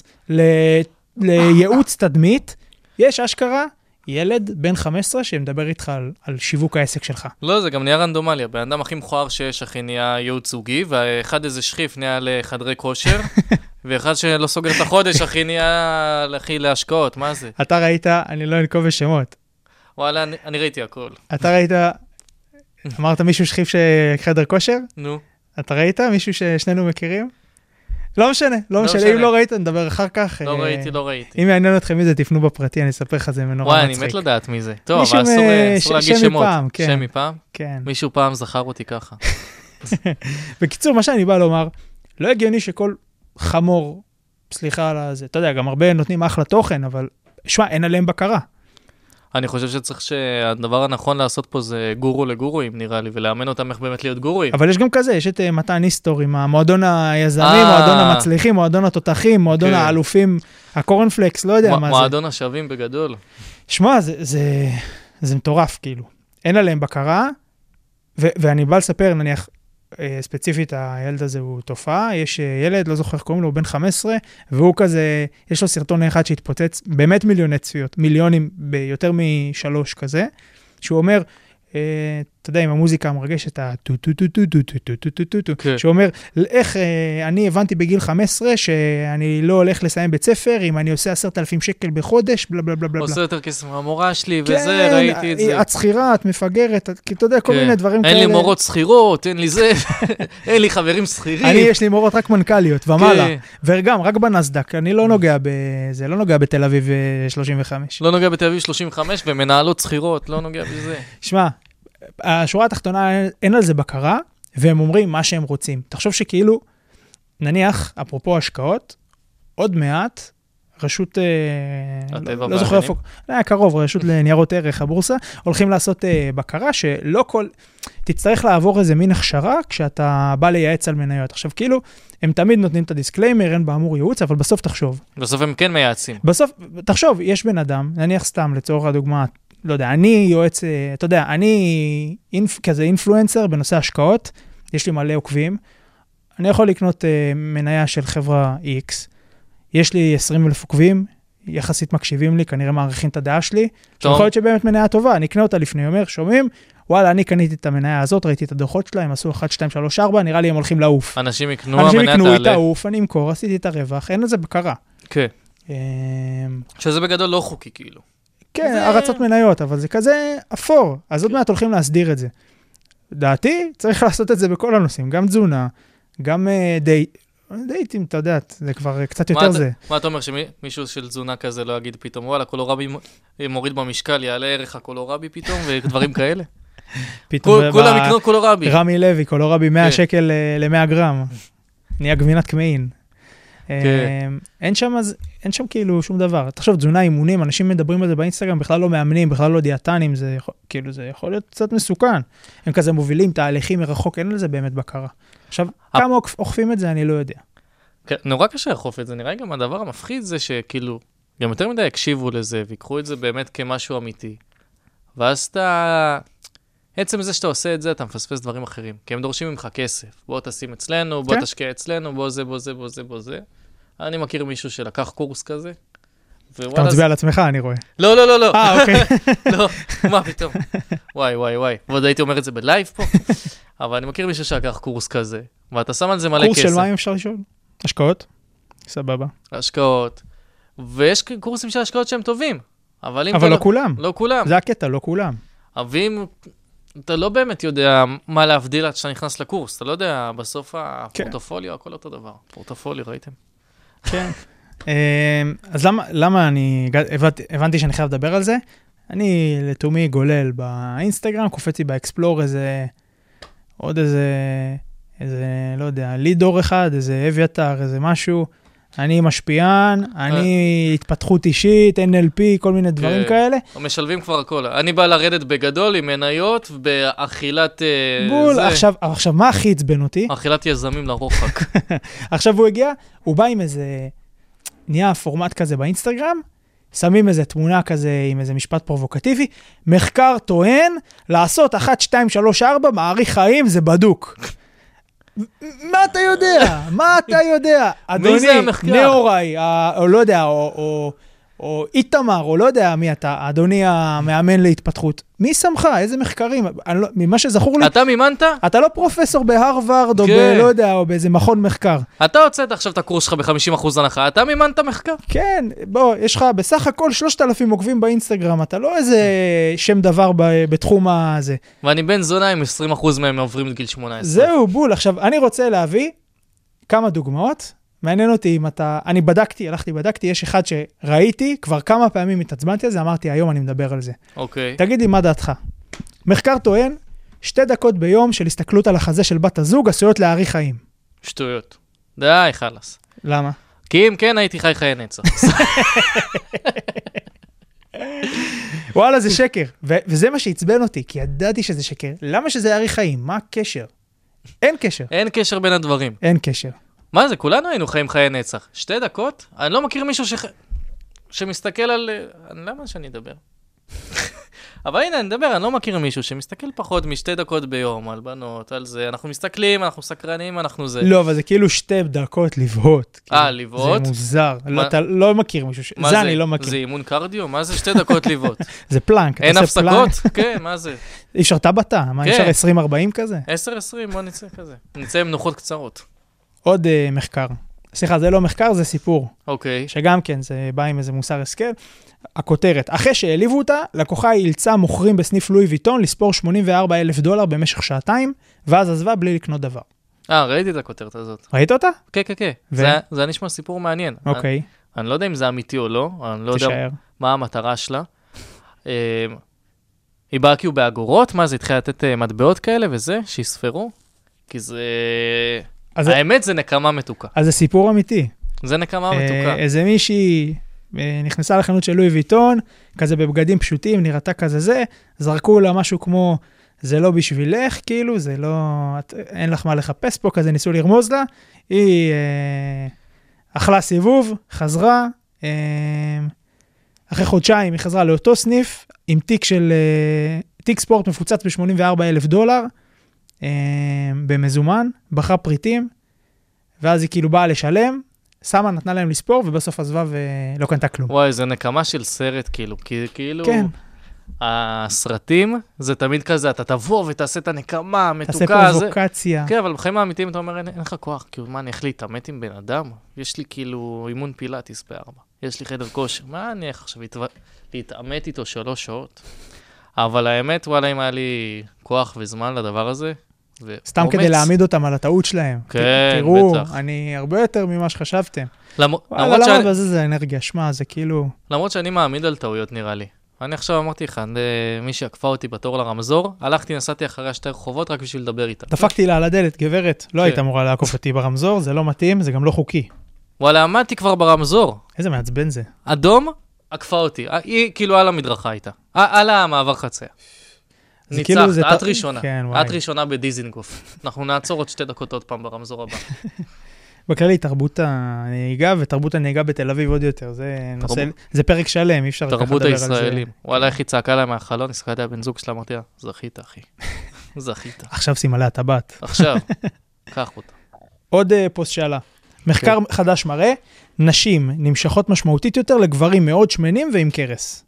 לייעוץ תדמית. יש אשכרה ילד בן 15 שמדבר איתך על שיווק העסק שלך. לא, זה גם נהיה רנדומליה. בן אדם הכי מכוער שיש, אחי, נהיה ייעוץ זוגי, ואחד איזה שחיף נהיה לחדרי כושר, ואחד שלא סוגר את החודש, אחי, נהיה להשקעות. מה זה? אתה ראית, אני לא אנקוב בשמות. וואלה, אני ראיתי הכל. אתה ראית, אמרת מישהו שחיף שחדר כושר? נו. אתה ראית מישהו ששנינו מכירים? לא משנה. אם לא ראית, נדבר אחר כך. לא ראיתי. אם יעניין אתכם מי זה, תפנו בפרטי, אני אספר לך, זה נורא מצחיק. וואי, אני מת לדעת מי זה. טוב, אבל אסור להגיד שמות. שם מפעם? כן. מישהו פעם זכר אותי ככה. בקיצור, מה שאני בא לומר, לא הגיוני שכל חמור, סליחה על זה, אתה יודע, גם הרבה נותנים אחלה תוכן, אבל שמע, אין עליהם בקרה. אני חושב שצריך שהדבר הנכון לעשות פה זה גורו לגורואים, נראה לי, ולאמן אותם איך באמת להיות גורואים. אבל יש גם כזה, יש את מתן היסטור עם המועדון היזמים, מועדון המצליחים, מועדון התותחים, מועדון האלופים, הקורנפלקס, לא יודע מה זה. מועדון השווים בגדול. שמע, זה מטורף, כאילו. אין עליהם בקרה, ואני בא לספר, נניח, ספציפית, הילד הזה הוא תופעה, יש ילד, לא זוכר איך קוראים לו, הוא בן 15, והוא כזה, יש לו סרטון אחד שהתפוצץ, באמת מיליוני צפיות, מיליונים ביותר מ3 כזה, שהוא אומר, אתה יודע, עם המוזיקה המרגשת, שהוא אומר, איך אני הבנתי בגיל 15 שאני לא הולך לסיים בית ספר, אם אני עושה 10,000 שקל בחודש, בלה בלה בלה בלה. עושה יותר כסף מהמורה שלי, וזה, ראיתי את זה. את שכירה, את מפגרת, כי אתה יודע, כל מיני דברים כאלה. אין לי מורות שכירות, אין לי זה, אין לי חברים שכירים. יש לי מורות רק מנכ"ליות, ומעלה. וגם, רק בנסדק, אני לא נוגע בזה, לא נוגע בתל אביב 35. לא נוגע בתל אביב 35, ומנהלות שכירות, לא נוגע בזה. שמע, השורה התחתונה אין על זה בקרה, והם אומרים מה שהם רוצים. תחשוב שכאילו, נניח, אפרופו השקעות, עוד מעט, רשות, לא זוכר איפה, קרוב, רשות לניירות ערך, הבורסה, הולכים לעשות בקרה שלא כל, תצטרך לעבור איזה מין הכשרה, כשאתה בא לייעץ על מניות. עכשיו, כאילו, הם תמיד נותנים את הדיסקליימר, אין באמור ייעוץ, אבל בסוף תחשוב. בסוף הם כן מייעצים. בסוף, תחשוב, יש בן אדם, נניח סתם, לצורך הדוגמה, לא יודע, אני יועץ, אתה יודע, אני כזה אינפלואנסר בנושא השקעות, יש לי מלא עוקבים, אני יכול לקנות מניה של חברה X, יש לי 20,000 עוקבים, יחסית מקשיבים לי, כנראה מעריכים את הדעה שלי, שיכול להיות שבאמת מניה טובה, אני אקנה אותה לפני, אומר, שומעים, וואלה, אני קניתי את המניה הזאת, ראיתי את הדוחות שלה, הם עשו 1, 2, 3, 4, נראה לי הם הולכים לעוף. אנשים יקנו, המניה תעלה. את העוף, אני אמכור, עשיתי את הרווח, אין לזה בקרה. כן. שזה בגדול לא חוקי, כאילו. כן, הרצות מניות, אבל זה כזה אפור, אז עוד מעט הולכים להסדיר את זה. דעתי, צריך לעשות את זה בכל הנושאים, גם תזונה, גם דייטים, אתה יודע, זה כבר קצת יותר זה. מה אתה אומר, שמישהו של תזונה כזה לא יגיד פתאום, וואלה, קולורבי מוריד במשקל, יעלה ערך הקולורבי פתאום, ודברים כאלה? כולם יקנו קולורבי. רמי לוי, קולורבי 100 שקל ל-100 גרם. נהיה גבינת קמעין. אין שם כאילו שום דבר. תחשוב, תזונה, אימונים, אנשים מדברים על זה באינסטגרם, בכלל לא מאמנים, בכלל לא דיאטנים, זה יכול להיות קצת מסוכן. הם כזה מובילים תהליכים מרחוק, אין על זה באמת בקרה. עכשיו, כמה אוכפים את זה, אני לא יודע. נורא קשה לאכוף את זה, נראה גם הדבר המפחיד זה שכאילו, גם יותר מדי יקשיבו לזה, ויקחו את זה באמת כמשהו אמיתי. ואז אתה... עצם זה שאתה עושה את זה, אתה מפספס דברים אחרים. כי הם דורשים ממך כסף. בוא תשים אצלנו, בוא תשקיע אצלנו, בוא זה. אני מכיר מישהו שלקח קורס כזה, אתה מצביע על עצמך, אני רואה. לא, לא, לא, לא. אוקיי. לא, מה פתאום? וואי. ועוד הייתי אומר את זה בלייב פה. אבל אני מכיר מישהו שלקח קורס כזה, ואתה שם על זה מלא כסף. קורס של מה אם אפשר לשאול? השקעות? סבבה. השקעות. ויש קורסים של השקעות שהם טובים. אבל לא כולם. לא כולם. זה הקטע, לא כולם. ואם אתה לא באמת יודע מה להבדיל עד שאתה נכנס לקורס, אתה לא יודע, בסוף הפורטפוליו, הכל אותו דבר. פורטפוליו, ראיתם? כן. אז למה הבנתי שאני חייב לדבר על זה? אני לתומי גולל באינסטגרם, קופצתי באקספלור עוד איזה, לא יודע, לידור אחד, איזה אביתר, איזה משהו. אני משפיען, אני התפתחות אישית, NLP, כל מיני דברים כאלה. משלבים כבר הכל. אני בא לרדת בגדול עם מניות, באכילת... בול, עכשיו מה הכי עצבן אותי? אכילת יזמים לרוחק. עכשיו הוא הגיע, הוא בא עם איזה, נהיה פורמט כזה באינסטגרם, שמים איזה תמונה כזה עם איזה משפט פרובוקטיבי, מחקר טוען, לעשות 1, 2, 3, 4, מעריך חיים, זה בדוק. מה אתה יודע? מה אתה יודע? מי זה המחקר? אדוני, נאורי, או לא יודע, או איתמר, או לא יודע מי אתה, אדוני המאמן להתפתחות. מי שמך? איזה מחקרים? ממה שזכור לי... אתה מימנת? אתה לא פרופסור בהרווארד, או לא יודע, או באיזה מכון מחקר. אתה הוצאת עכשיו את הקורס שלך ב-50% הנחה, אתה מימנת מחקר? כן, בוא, יש לך בסך הכל 3,000 עוקבים באינסטגרם, אתה לא איזה שם דבר בתחום הזה. ואני בן זונה עם 20% מהם עוברים לגיל 18. זהו, בול. עכשיו, אני רוצה להביא כמה דוגמאות. מעניין אותי אם אתה... אני בדקתי, יש אחד שראיתי, כבר כמה פעמים התעצבנתי על זה, אמרתי, היום אני מדבר על זה. אוקיי. תגיד לי, מה דעתך? מחקר טוען, 2 דקות ביום של הסתכלות על החזה של בת הזוג, עשויות להאריך חיים. שטויות. די, חלס. למה? כי אם כן, הייתי חי חיי נצח. וואלה, זה שקר. וזה מה שהצבן אותי, כי ידעתי שזה שקר. למה שזה יאריך חיים? מה הקשר? אין קשר. אין קשר בין הדברים. אין קשר. מה זה? כולנו היינו חיים חיי נצח. 2 דקות? אני לא מכיר מישהו שמסתכל על... למה שאני אדבר? אבל הנה, אני מדבר, אני לא מכיר מישהו שמסתכל פחות מ2 דקות ביום על בנות, על זה. אנחנו מסתכלים, אנחנו סקרנים, אנחנו זה. לא, אבל זה כאילו 2 דקות לבהות. לבהות? זה מוזר. אתה לא מכיר מישהו זה אני לא מכיר. זה אימון קרדיו? מה זה 2 דקות לבהות? זה פלנק. אין הפסקות? כן, מה זה? אי אפשר טבתה, מה אפשר 20-40 כזה? 10-20, בוא נצא כזה. נצא עם נוחות קצרות. עוד מחקר. סליחה, זה לא מחקר, זה סיפור. אוקיי. שגם כן, זה בא עם איזה מוסר השכל. הכותרת, אחרי שהעליבו אותה, לקוחה אילצה מוכרים בסניף לואי ויטון לספור $84,000 במשך 2 שעתיים, ואז עזבה בלי לקנות דבר. ראיתי את הכותרת הזאת. ראית אותה? כן, כן, כן. זה נשמע סיפור מעניין. אוקיי. אני לא יודע אם זה אמיתי או לא, אני לא יודע מה המטרה שלה. היא באה כאילו באגורות, מה זה התחילה לתת מטבעות כאלה וזה, שיספרו? כי זה... האמת זה נקמה מתוקה. אז זה סיפור אמיתי. זה נקמה מתוקה. איזה מישהי נכנסה לחנות של לואי ויטון, כזה בבגדים פשוטים, נראתה כזה זה, זרקו לה משהו כמו, זה לא בשבילך, כאילו, זה לא, אין לך מה לחפש פה, כזה ניסו לרמוז לה, היא אכלה סיבוב, חזרה, אחרי חודשיים היא חזרה לאותו סניף, עם תיק ספורט מפוצץ $84,000, במזומן, בחרה פריטים, ואז היא כאילו באה לשלם, שמה, נתנה להם לספור, ובסוף עזבה ולא קנתה כלום. וואי, זה נקמה של סרט, כאילו, כאילו... כן. הסרטים, זה תמיד כזה, אתה תבוא ותעשה את הנקמה, מתוקה. תעשה פרובוקציה. כן, אבל בחיים האמיתיים אתה אומר, אין לך כוח, כאילו, מה, אני איך להתאמת עם בן אדם? יש לי כאילו אימון פילאטיס ב4, יש לי חדר כושר, מה אני איך עכשיו להתאמת איתו 3 שעות? אבל האמת, וואלה, אם היה לי כוח וזמן לדבר הזה, סתם כדי להעמיד אותם על הטעות שלהם. כן, תראו, בטח. אני הרבה יותר ממה שחשבתם. למרות למה בזה זה אנרגיה? שמה, זה כאילו... למרות שאני מעמיד על טעויות, נראה לי. אני עכשיו אמרתי לך, מי שעקפה אותי בתור לרמזור, הלכתי, נסעתי אחרי 2 רחובות רק בשביל לדבר איתה. דפקתי לה על הדלת, גברת, לא היית אמורה לעקוף אותי ברמזור, זה לא מתאים, זה גם לא חוקי. וואלה, עמדתי כבר ברמזור. איזה מעצבן זה. אדום, עקפה אותי. היא כאילו על המדרכה הייתה. על המעבר חציה. ניצחת, את ראשונה. את ראשונה בדיזינגוף. אנחנו נעצור עוד 2 דקות עוד פעם ברמזור הבא. בכללי, תרבות הנהיגה ותרבות הנהיגה בתל אביב עוד יותר. זה פרק שלם, אי אפשר ככה לדבר על זה. תרבות הישראלים. וואלה, איך היא צעקה לה מהחלון, הסתכלתי על בן זוג שלה, אמרתי לה, זכית, אחי. זכית. עכשיו שים עליה טבעת. עכשיו, קח אותה. עוד פוסט שעלה. מחקר חדש מראה, נשים נמשכות משמעותית יותר לגברים מאוד שמנים ועם קרס.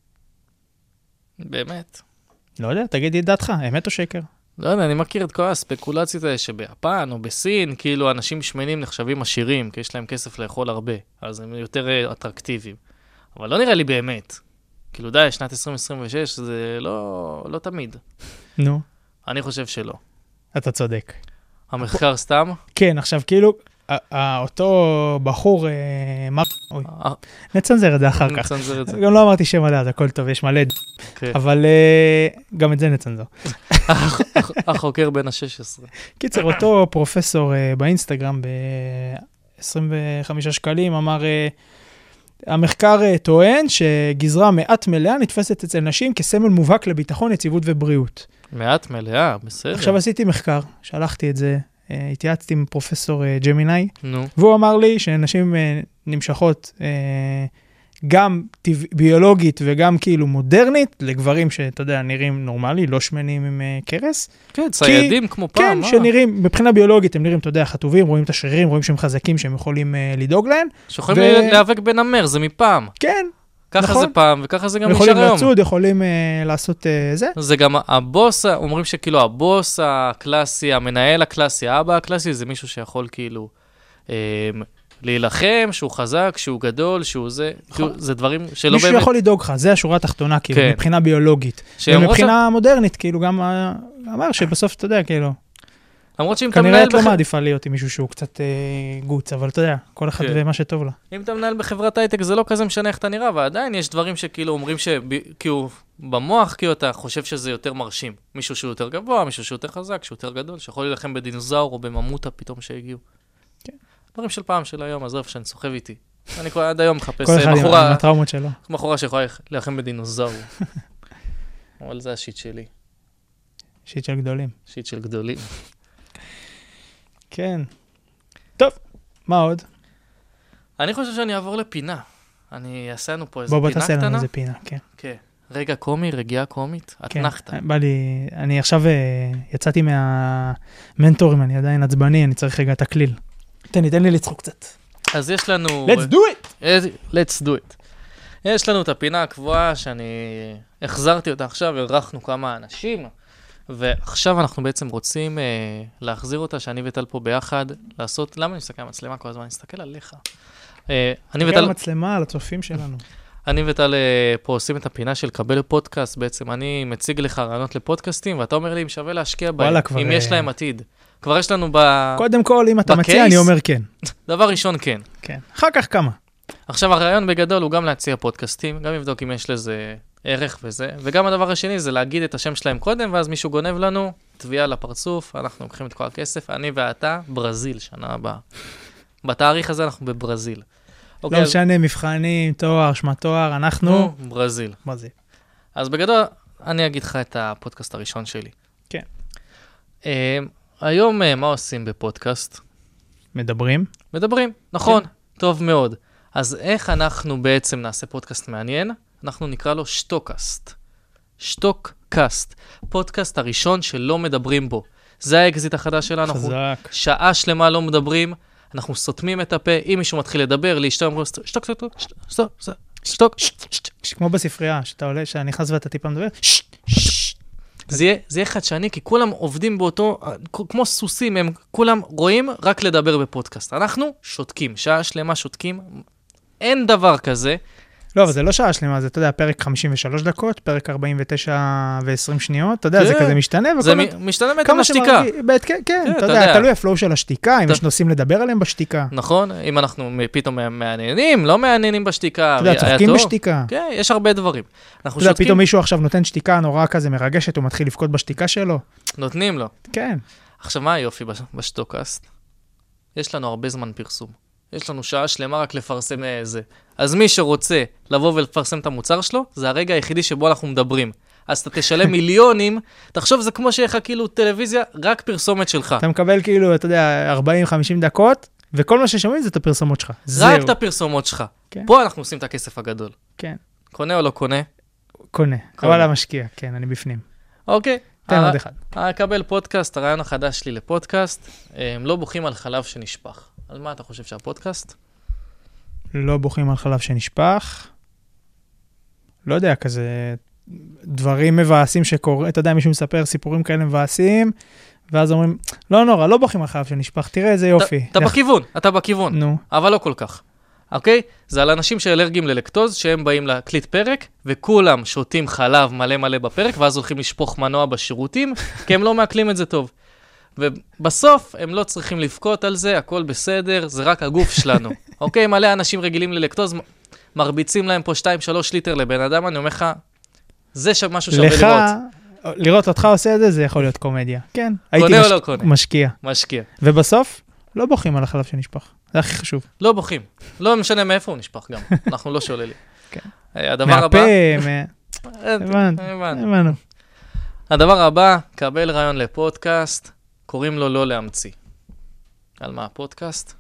באמת. לא יודע, תגידי את דעתך, אמת או שקר? לא יודע, אני מכיר את כל הספקולציות האלה שביפן או בסין, כאילו אנשים שמנים נחשבים עשירים, כי יש להם כסף לאכול הרבה, אז הם יותר אטרקטיביים. אבל לא נראה לי באמת. כאילו די, שנת 2026 זה לא תמיד. נו. אני חושב שלא. אתה צודק. המחקר סתם? כן, עכשיו כאילו, אותו בחור, נצנזר את זה אחר כך. נצנזר את זה. גם לא אמרתי שם עליה, זה הכל טוב, יש מלא, אבל גם את זה נצנזר. החוקר בן ה-16. קיצר, אותו פרופסור באינסטגרם ב-25 שקלים אמר, המחקר טוען שגזרה מעט מלאה נתפסת אצל נשים כסמל מובהק לביטחון, יציבות ובריאות. מעט מלאה, בסדר. עכשיו עשיתי מחקר, שלחתי את זה, התייעצתי עם פרופסור ג'מיני, נו. והוא אמר לי שנשים נמשכות גם ביולוגית וגם כאילו מודרנית, לגברים שאתה יודע, נראים נורמלי, לא שמנים עם קרס. כן, ציידים כמו פעם. כן, שנראים, מבחינה ביולוגית הם נראים, אתה יודע, חטובים, רואים את השרירים, רואים שהם חזקים, שהם יכולים לדאוג להם. שיכולים להיאבק בנמר, זה מפעם. כן. ככה זה פעם, וככה זה גם נשאר יכולים היום. לצוד, יכולים לעשות זה. זה גם הבוס, אומרים שכאילו הבוס הקלאסי, המנהל הקלאסי, האבא הקלאסי, זה מישהו שיכול כאילו להילחם, שהוא חזק, שהוא גדול, שהוא זה, זה דברים שלא באמת... מישהו יכול לדאוג לך, זה השורה התחתונה, כאילו, מבחינה ביולוגית. ומבחינה מודרנית, כאילו, גם אמר שבסוף, אתה יודע, כאילו... למרות שאם אתה כנראה את לא מעדיפה להיות עם מישהו שהוא קצת גוץ, אבל אתה יודע, כל אחד ומה שטוב לה. אם אתה מנהל בחברת הייטק, זה לא כזה משנה איך אתה נראה, ועדיין יש דברים שכאילו אומרים שכאילו במוח, כאילו אתה חושב שזה יותר מרשים. מישהו שהוא יותר גבוה, מישהו שהוא יותר חזק, שהוא יותר גדול, שיכול להילחם בדינוזאור או בממוטה פתאום שהגיעו. דברים של פעם, של היום, עזוב שאני סוחב איתי. אני כבר עד היום מחפש כל אחד עם הטראומות שלו. בחורה שיכולה להילחם בדינוזאור. אבל זה השיט שלי. שיט של גדולים. שיט של גדולים. כן. טוב, מה עוד? אני חושב שאני אעבור לפינה. אני אעשה לנו פה איזה פינה קטנה. בוא תעשה לנו איזה פינה, כן. כן. רגע קומי, רגיעה קומית, התנחת. בא לי, אני עכשיו יצאתי מהמנטורים, אני עדיין עצבני, אני צריך רגע תקליל. תן לי לצחוק קצת. אז יש לנו... Let's do it! Let's do it. יש לנו את הפינה הקבועה שאני החזרתי אותה עכשיו, הרחנו כמה אנשים, ועכשיו אנחנו בעצם רוצים להחזיר אותה, שאני וטל פה ביחד, לעשות... למה אני מסתכל על המצלמה כל הזמן? אני אסתכל עליך. תסתכל על המצלמה, על הצופים שלנו. אני וטל פה עושים את הפינה של קבל פודקאסט, בעצם אני מציג לך רעיונות לפודקאסטים, ואתה אומר לי אם שווה להשקיע בהם, אם יש להם עתיד. כבר יש לנו קודם כל, אם אתה מציע, אני אומר כן. דבר ראשון, כן. כן. אחר כך כמה. עכשיו, הרעיון בגדול הוא גם להציע פודקאסטים, גם לבדוק אם יש לזה ערך וזה, וגם הדבר השני זה להגיד את השם שלהם קודם, ואז מישהו גונב לנו, תביעה לפרצוף, אנחנו לוקחים את כל הכסף, אני ואתה, ברזיל, שנה הבאה. בתאריך הזה אנחנו בברזיל. לא משנה, מבחנים, תואר, שמת תואר, אנחנו... ברזיל. ברזיל. אז בגדול, אני אגיד לך את הפודקאסט הראשון שלי. כן. היום, מה עושים בפודקאסט? מדברים. מדברים, נכון, טוב מאוד. אז איך אנחנו בעצם נעשה פודקאסט מעניין? אנחנו נקרא לו שטוקאסט. שטוקאסט. פודקאסט הראשון שלא מדברים בו. זה האקזיט החדש שלנו. חזק. שעה שלמה לא מדברים, אנחנו סותמים את הפה, אם מישהו מתחיל לדבר, להשתמע, שטוק, שטוק, שטוק, שטוק, כמו בספרייה, שאתה עולה, שאני נכנס ואתה טיפה מדבר, זה יהיה חדשני, כי כולם עובדים באותו, כמו סוסים, הם כולם רואים רק לדבר בפודקאסט. אנחנו שותקים, שעה שלמה שותקים, אין דבר כזה. לא, אבל זה לא שעה שלמה, זה, אתה יודע, פרק 53 דקות, פרק 49 ו-20 שניות, אתה יודע, זה כזה משתנה. זה משתנה בהתאם לשתיקה. כן, אתה יודע, תלוי הפלואו של השתיקה, אם יש נושאים לדבר עליהם בשתיקה. נכון, אם אנחנו פתאום מעניינים, לא מעניינים בשתיקה. אתה יודע, צוחקים בשתיקה. כן, יש הרבה דברים. אתה יודע, פתאום מישהו עכשיו נותן שתיקה נורא כזה מרגשת, הוא מתחיל לבכות בשתיקה שלו. נותנים לו. כן. עכשיו, מה היופי בשטוקאסט? יש לנו הרבה זמן פרסום. יש לנו שעה שלמה רק לפרסם זה. אז מי שרוצה לבוא ולפרסם את המוצר שלו, זה הרגע היחידי שבו אנחנו מדברים. אז אתה תשלם מיליונים, תחשוב, זה כמו שיהיה לך כאילו טלוויזיה, רק פרסומת שלך. אתה מקבל כאילו, אתה יודע, 40-50 דקות, וכל מה ששומעים זה את הפרסומות שלך. רק את הפרסומות שלך. פה אנחנו עושים את הכסף הגדול. כן. קונה או לא קונה? קונה. אבל המשקיע, כן, אני בפנים. אוקיי. תן עוד אחד. אקבל פודקאסט, הרעיון החדש שלי לפודקאסט, הם לא בוכים על חלב שנשפך. על מה אתה חושב שהפודקאסט? לא בוכים על חלב שנשפך. לא יודע, כזה דברים מבאסים שקורה, אתה יודע, מישהו מספר סיפורים כאלה מבאסים, ואז אומרים, לא נורא, לא בוכים על חלב שנשפך, תראה איזה יופי. אתה בכיוון, נו. אבל לא כל כך. אוקיי? זה על אנשים שאלרגיים ללקטוז, שהם באים להקליט פרק, וכולם שותים חלב מלא מלא בפרק, ואז הולכים לשפוך מנוע בשירותים, כי הם לא מעכלים את זה טוב. ובסוף הם לא צריכים לבכות על זה, הכל בסדר, זה רק הגוף שלנו. אוקיי? מלא אנשים רגילים ללקטוז, מרביצים להם פה 2-3 ליטר לבן אדם, אני אומר לך, זה משהו שווה לראות. לראות אותך עושה את זה, זה יכול להיות קומדיה. כן. קונה או לא קונה? משקיע. משקיע. ובסוף, לא בוכים על החלב שנשפך. זה הכי חשוב. לא בוכים. לא משנה מאיפה הוא נשפך גם. אנחנו לא שוללים. כן. הדבר הבא... הבנו. הדבר הבא, קבל רעיון לפודקאסט, קוראים לו לא להמציא. על מה הפודקאסט?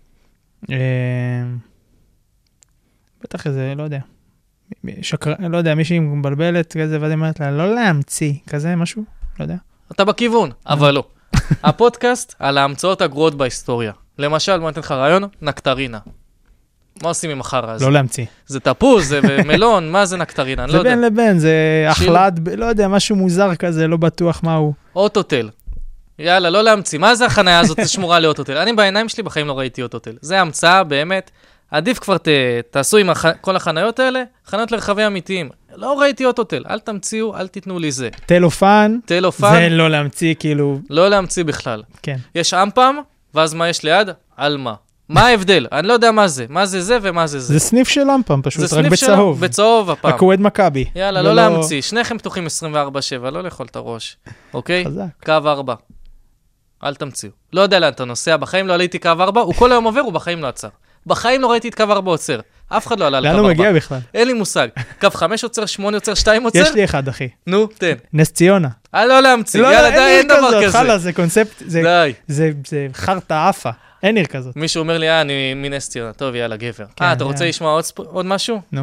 בטח איזה, לא יודע. לא יודע, מישהי מבלבלת כזה, ואני אומרת לה, לא להמציא, כזה משהו, לא יודע. אתה בכיוון, אבל לא. הפודקאסט על ההמצאות הגרועות בהיסטוריה. למשל, בוא ניתן לך רעיון, נקטרינה. מה עושים עם החרא הזה? לא להמציא. זה תפוז, זה מלון, מה זה נקטרינה? אני לא יודע. זה בין לבין, זה החלד, לא יודע, משהו מוזר כזה, לא בטוח מה הוא. אוטוטל. יאללה, לא להמציא. מה זה החניה הזאת שמורה לאוטוטל? אני בעיניים שלי בחיים לא ראיתי אוטוטל. זה המצאה באמת. עדיף כבר תעשו עם כל החניות האלה, חניות לרכבי אמיתיים. לא ראיתי אוטוטל, אל תמציאו, אל תיתנו לי זה. טלופן, זה לא להמציא, כאילו... לא להמציא בכלל. כן. יש אמפם, ואז מה יש ליד? על מה? מה ההבדל? אני לא יודע מה זה. מה זה זה ומה זה זה. זה סניף של אמפם פשוט, רק בצהוב. בצהוב הפעם. רק אוהד מכבי. יאללה, לא להמציא. שניכם פתוחים 24/7, לא לאכול את הראש. אוקיי? חזק. קו 4. אל תמציאו. לא יודע לאן אתה נוסע, בחיים לא עליתי קו 4, הוא כל היום עובר, הוא בחיים לא עצר. בחיים לא ראיתי את קו 4 עוצר. אף אחד לא עלה לקו 4. לאן הוא מגיע בכלל? אין לי מושג. קו 5 עוצר, 8 עוצר, 2 עוצר? יש לי אחד, אחי. נו, תן. נס ציונה. לא להמציא. יאללה, די, אין דבר כזה. חלה, זה קונספט, די. זה חרטה אפה. אין עיר כזאת. מישהו אומר לי, אני מנס ציונה. טוב, יאללה, גבר. אתה רוצה לשמוע עוד משהו? נו.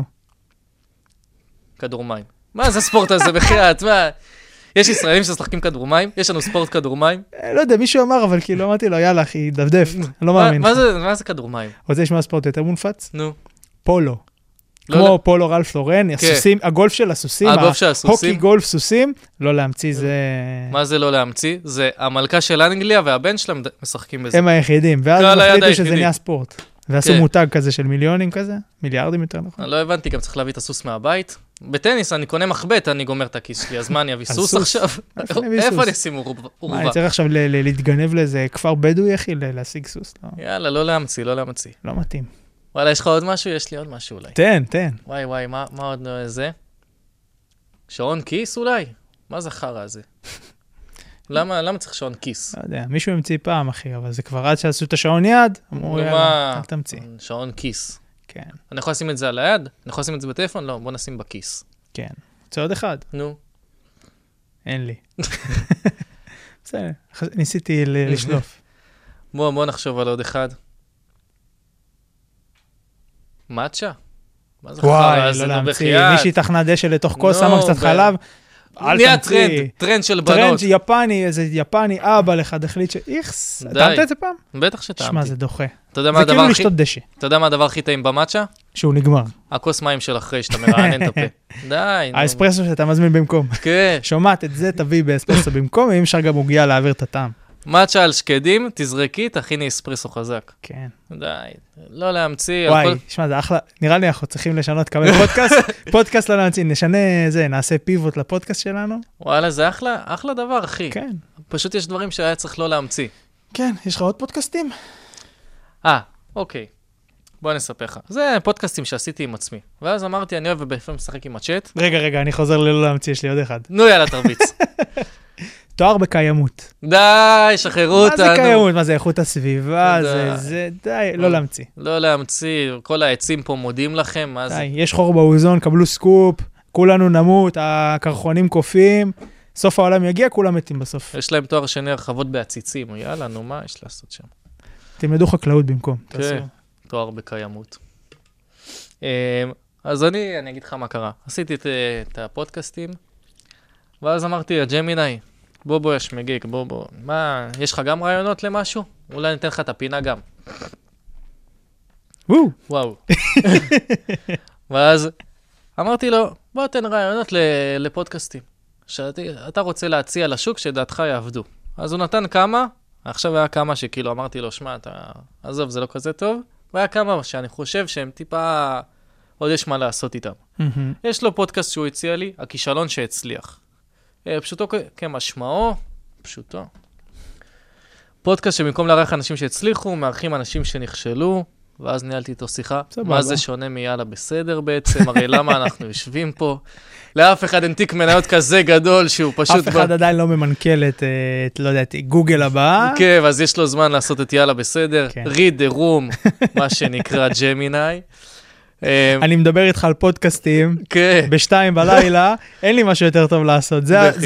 כדור מים. מה זה הספורט הזה בחייאת? מה? יש ישראלים ששחקים כדור מים? יש לנו ספורט כדור מים? לא יודע, מישהו אמר, אבל כאילו אמרתי לו, יאללה, אחי, דפדף. אני לא מאמין. מה זה כדור מים? רוצה לשמוע ספורט יותר מונפץ? נו. פולו. כמו פולו רלף לורן, הגולף של הסוסים, ההוקי גולף סוסים, לא להמציא זה... מה זה לא להמציא? זה המלכה של אנגליה והבן שלהם משחקים בזה. הם היחידים, ואז החליטו שזה נהיה ספורט. ועשו מותג כזה של מיליונים כזה, מיליארדים יותר נכון. אני לא הבנתי, גם צריך להביא את הסוס מהבית. בטניס אני קונה מחבט, אני גומר את הכיס שלי, אז מה אני אביא סוס עכשיו? איפה אני אשים עורבה? אני צריך עכשיו להתגנב לאיזה כפר בדואי, אחי, להשיג סוס. יאללה, לא להמציא, לא להמציא. לא מתאים. וואלה, יש לך עוד משהו? יש לי עוד משהו אולי. תן. וואי, מה עוד זה? שעון כיס אולי? מה זה חרא הזה? למה צריך שעון כיס? לא יודע, מישהו המציא פעם, אחי, אבל זה כבר עד שעשו את השעון יד, אמרו, יאללה, אל תמציא. שעון כיס. כן. אני יכול לשים את זה על היד? אני יכול לשים את זה בטלפון? לא, בוא נשים בכיס. כן. רוצה עוד אחד? נו. אין לי. בסדר, ניסיתי לשלוף. בוא נחשוב על עוד אחד. מאצ'ה? מה זה חרא? וואי, לא להמציא. מישהי תחנה דשא לתוך כוס, שמה קצת חלב. נהיה טרנד של בנות. טרנד יפני, איזה יפני, אבא לך, החליט איכס. טעמת את זה פעם? בטח שטעמתי. שמע, זה דוחה. זה כאילו לשתות דשא. אתה יודע מה הדבר הכי טעים במאצ'ה? שהוא נגמר. הכוס מים של אחרי שאתה מרענן את הפה. די. האספרסו שאתה מזמין במקום. כן. שומעת את זה, תביא באספרסו במקום, אם אפשר גם הוגיע להעביר את הטעם. מאצ'ה על שקדים, תזרקי, תכיני אספרסו חזק. כן. די. לא להמציא. וואי, שמע, זה אחלה. נראה לי אנחנו צריכים לשנות כמה פודקאסט לא להמציא. נשנה זה, נעשה פיבוט לפודקאסט שלנו. וואלה, זה אחלה דבר, אחי. כן. פשוט יש דברים שהיה צריך לא להמציא. כן, יש לך עוד פודקאסטים? אוקיי. בוא נספר לך. זה פודקאסטים שעשיתי עם עצמי. ואז אמרתי, אני אוהב ובפעמים משחק עם הצ'אט. רגע, אני חוזר ללא להמציא, יש לי עוד אחד. נו, יאללה, תרביץ. תואר בקיימות. די, שחררו אותנו. מה זה קיימות? מה זה איכות הסביבה? זה די, לא להמציא. לא להמציא, כל העצים פה מודים לכם, מה זה? די, יש חור באוזון, קבלו סקופ, כולנו נמות, הקרחונים קופים, סוף העולם יגיע, כולם מתים בסוף. יש להם תואר שני הרחבות בעציצים, יאללה, נו, מה יש לעשות שם? תלמדו חקלאות במקום. כן, תואר בקיימות. אז אני אגיד לך מה קרה. עשיתי את הפודקאסטים, ואז אמרתי, הג'מיני, בוא, יש מגיק, בוא. מה, יש לך גם רעיונות למשהו? אולי ניתן לך את הפינה גם. וואו. ואז אמרתי לו, בוא תן רעיונות לפודקאסטים. שאתה רוצה להציע לשוק שדעתך יעבדו. אז הוא נתן כמה, עכשיו היה כמה שכאילו אמרתי לו, שמע, עזוב, זה לא כזה טוב. והיה כמה שאני חושב שהם טיפה, עוד יש מה לעשות איתם. יש לו פודקאסט שהוא הציע לי, הכישלון שהצליח. פשוטו כמשמעו, פשוטו. פודקאסט שבמקום לארח אנשים שהצליחו, מארחים אנשים שנכשלו, ואז ניהלתי איתו שיחה. מה זה שונה מיאללה בסדר בעצם? הרי למה אנחנו יושבים פה? לאף אחד אין תיק מניות כזה גדול שהוא פשוט... אף אחד עדיין לא ממנכ"ל את, לא יודעת, גוגל הבאה. כן, אז יש לו זמן לעשות את יאללה בסדר. read the room, מה שנקרא ג'מיני. אני מדבר איתך על פודקאסטים, בשתיים בלילה, אין לי משהו יותר טוב לעשות.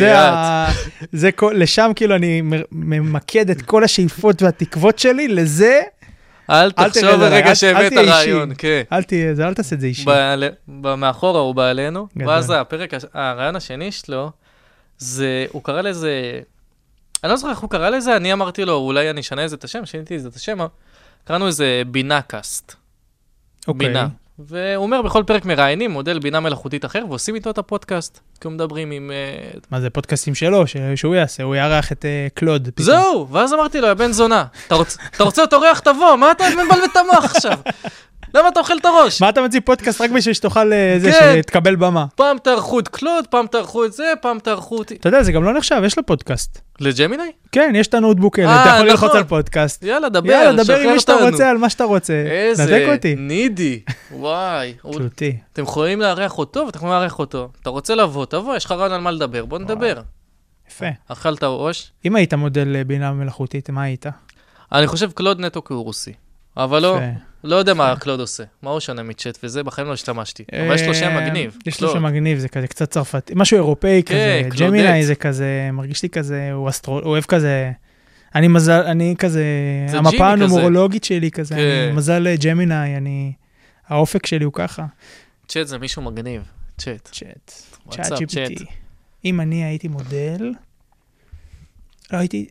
לשם כאילו אני ממקד את כל השאיפות והתקוות שלי, לזה... אל תחשוב ברגע שהבאת הרעיון, כן. אל תעשה את זה אישי. מאחורה הוא בא אלינו, ואז הרעיון השני שלו, הוא קרא לזה, אני לא זוכר איך הוא קרא לזה, אני אמרתי לו, אולי אני אשנה את השם, שיניתי את השם, קראנו איזה בינה קאסט. בינה. והוא אומר, בכל פרק מראיינים מודל בינה מלאכותית אחר, ועושים איתו את הפודקאסט, כי הוא מדברים עם... מה זה, פודקאסטים שלו, שהוא יעשה, הוא יערך את קלוד. זהו, ואז אמרתי לו, יא בן זונה, אתה רוצה אותו ריח תבוא, מה אתה מבלבל את המוח עכשיו? למה אתה אוכל את הראש? מה אתה מציא פודקאסט רק בשביל שתוכל שתקבל במה? פעם תערכו את קלוד, פעם תערכו את זה, פעם תערכו אותי. אתה יודע, זה גם לא נחשב, יש לו פודקאסט. לג'מיני? כן, יש את הנוטבוק האלה, אתה יכול ללחוץ על פודקאסט. יאללה, דבר עם מי שאתה רוצה, על מה שאתה רוצה. איזה נידי, וואי. תלותי. אתם יכולים לארח אותו, ואתם יכולים לארח אותו. אתה רוצה לבוא, תבוא, יש לך רעיון על מה לדבר, בוא נדבר. יפה. אכלת ראש? אם היית מודל בינה מלאכותית, מה היית? אני חושב קלוד נטו כי הוא רוסי. אבל לא יודע מה קלוד עושה. מה הוא שונה מצ'אט וזה, בחיים לא השתמשתי. אבל יש לו שם מגניב. יש לו שם מגניב, זה כזה קצת צרפתי. משהו אירופאי כזה. ג'מיני זה כזה, מרגיש לי כזה, הוא אוהב כזה. אני כזה, המפה הנומרולוגית שלי כזה. מזל ג'מיני, האופק שלי הוא ככה. צ'אט זה מישהו מגניב. צ'אט GPT. אם אני הייתי מודל, לא הייתי...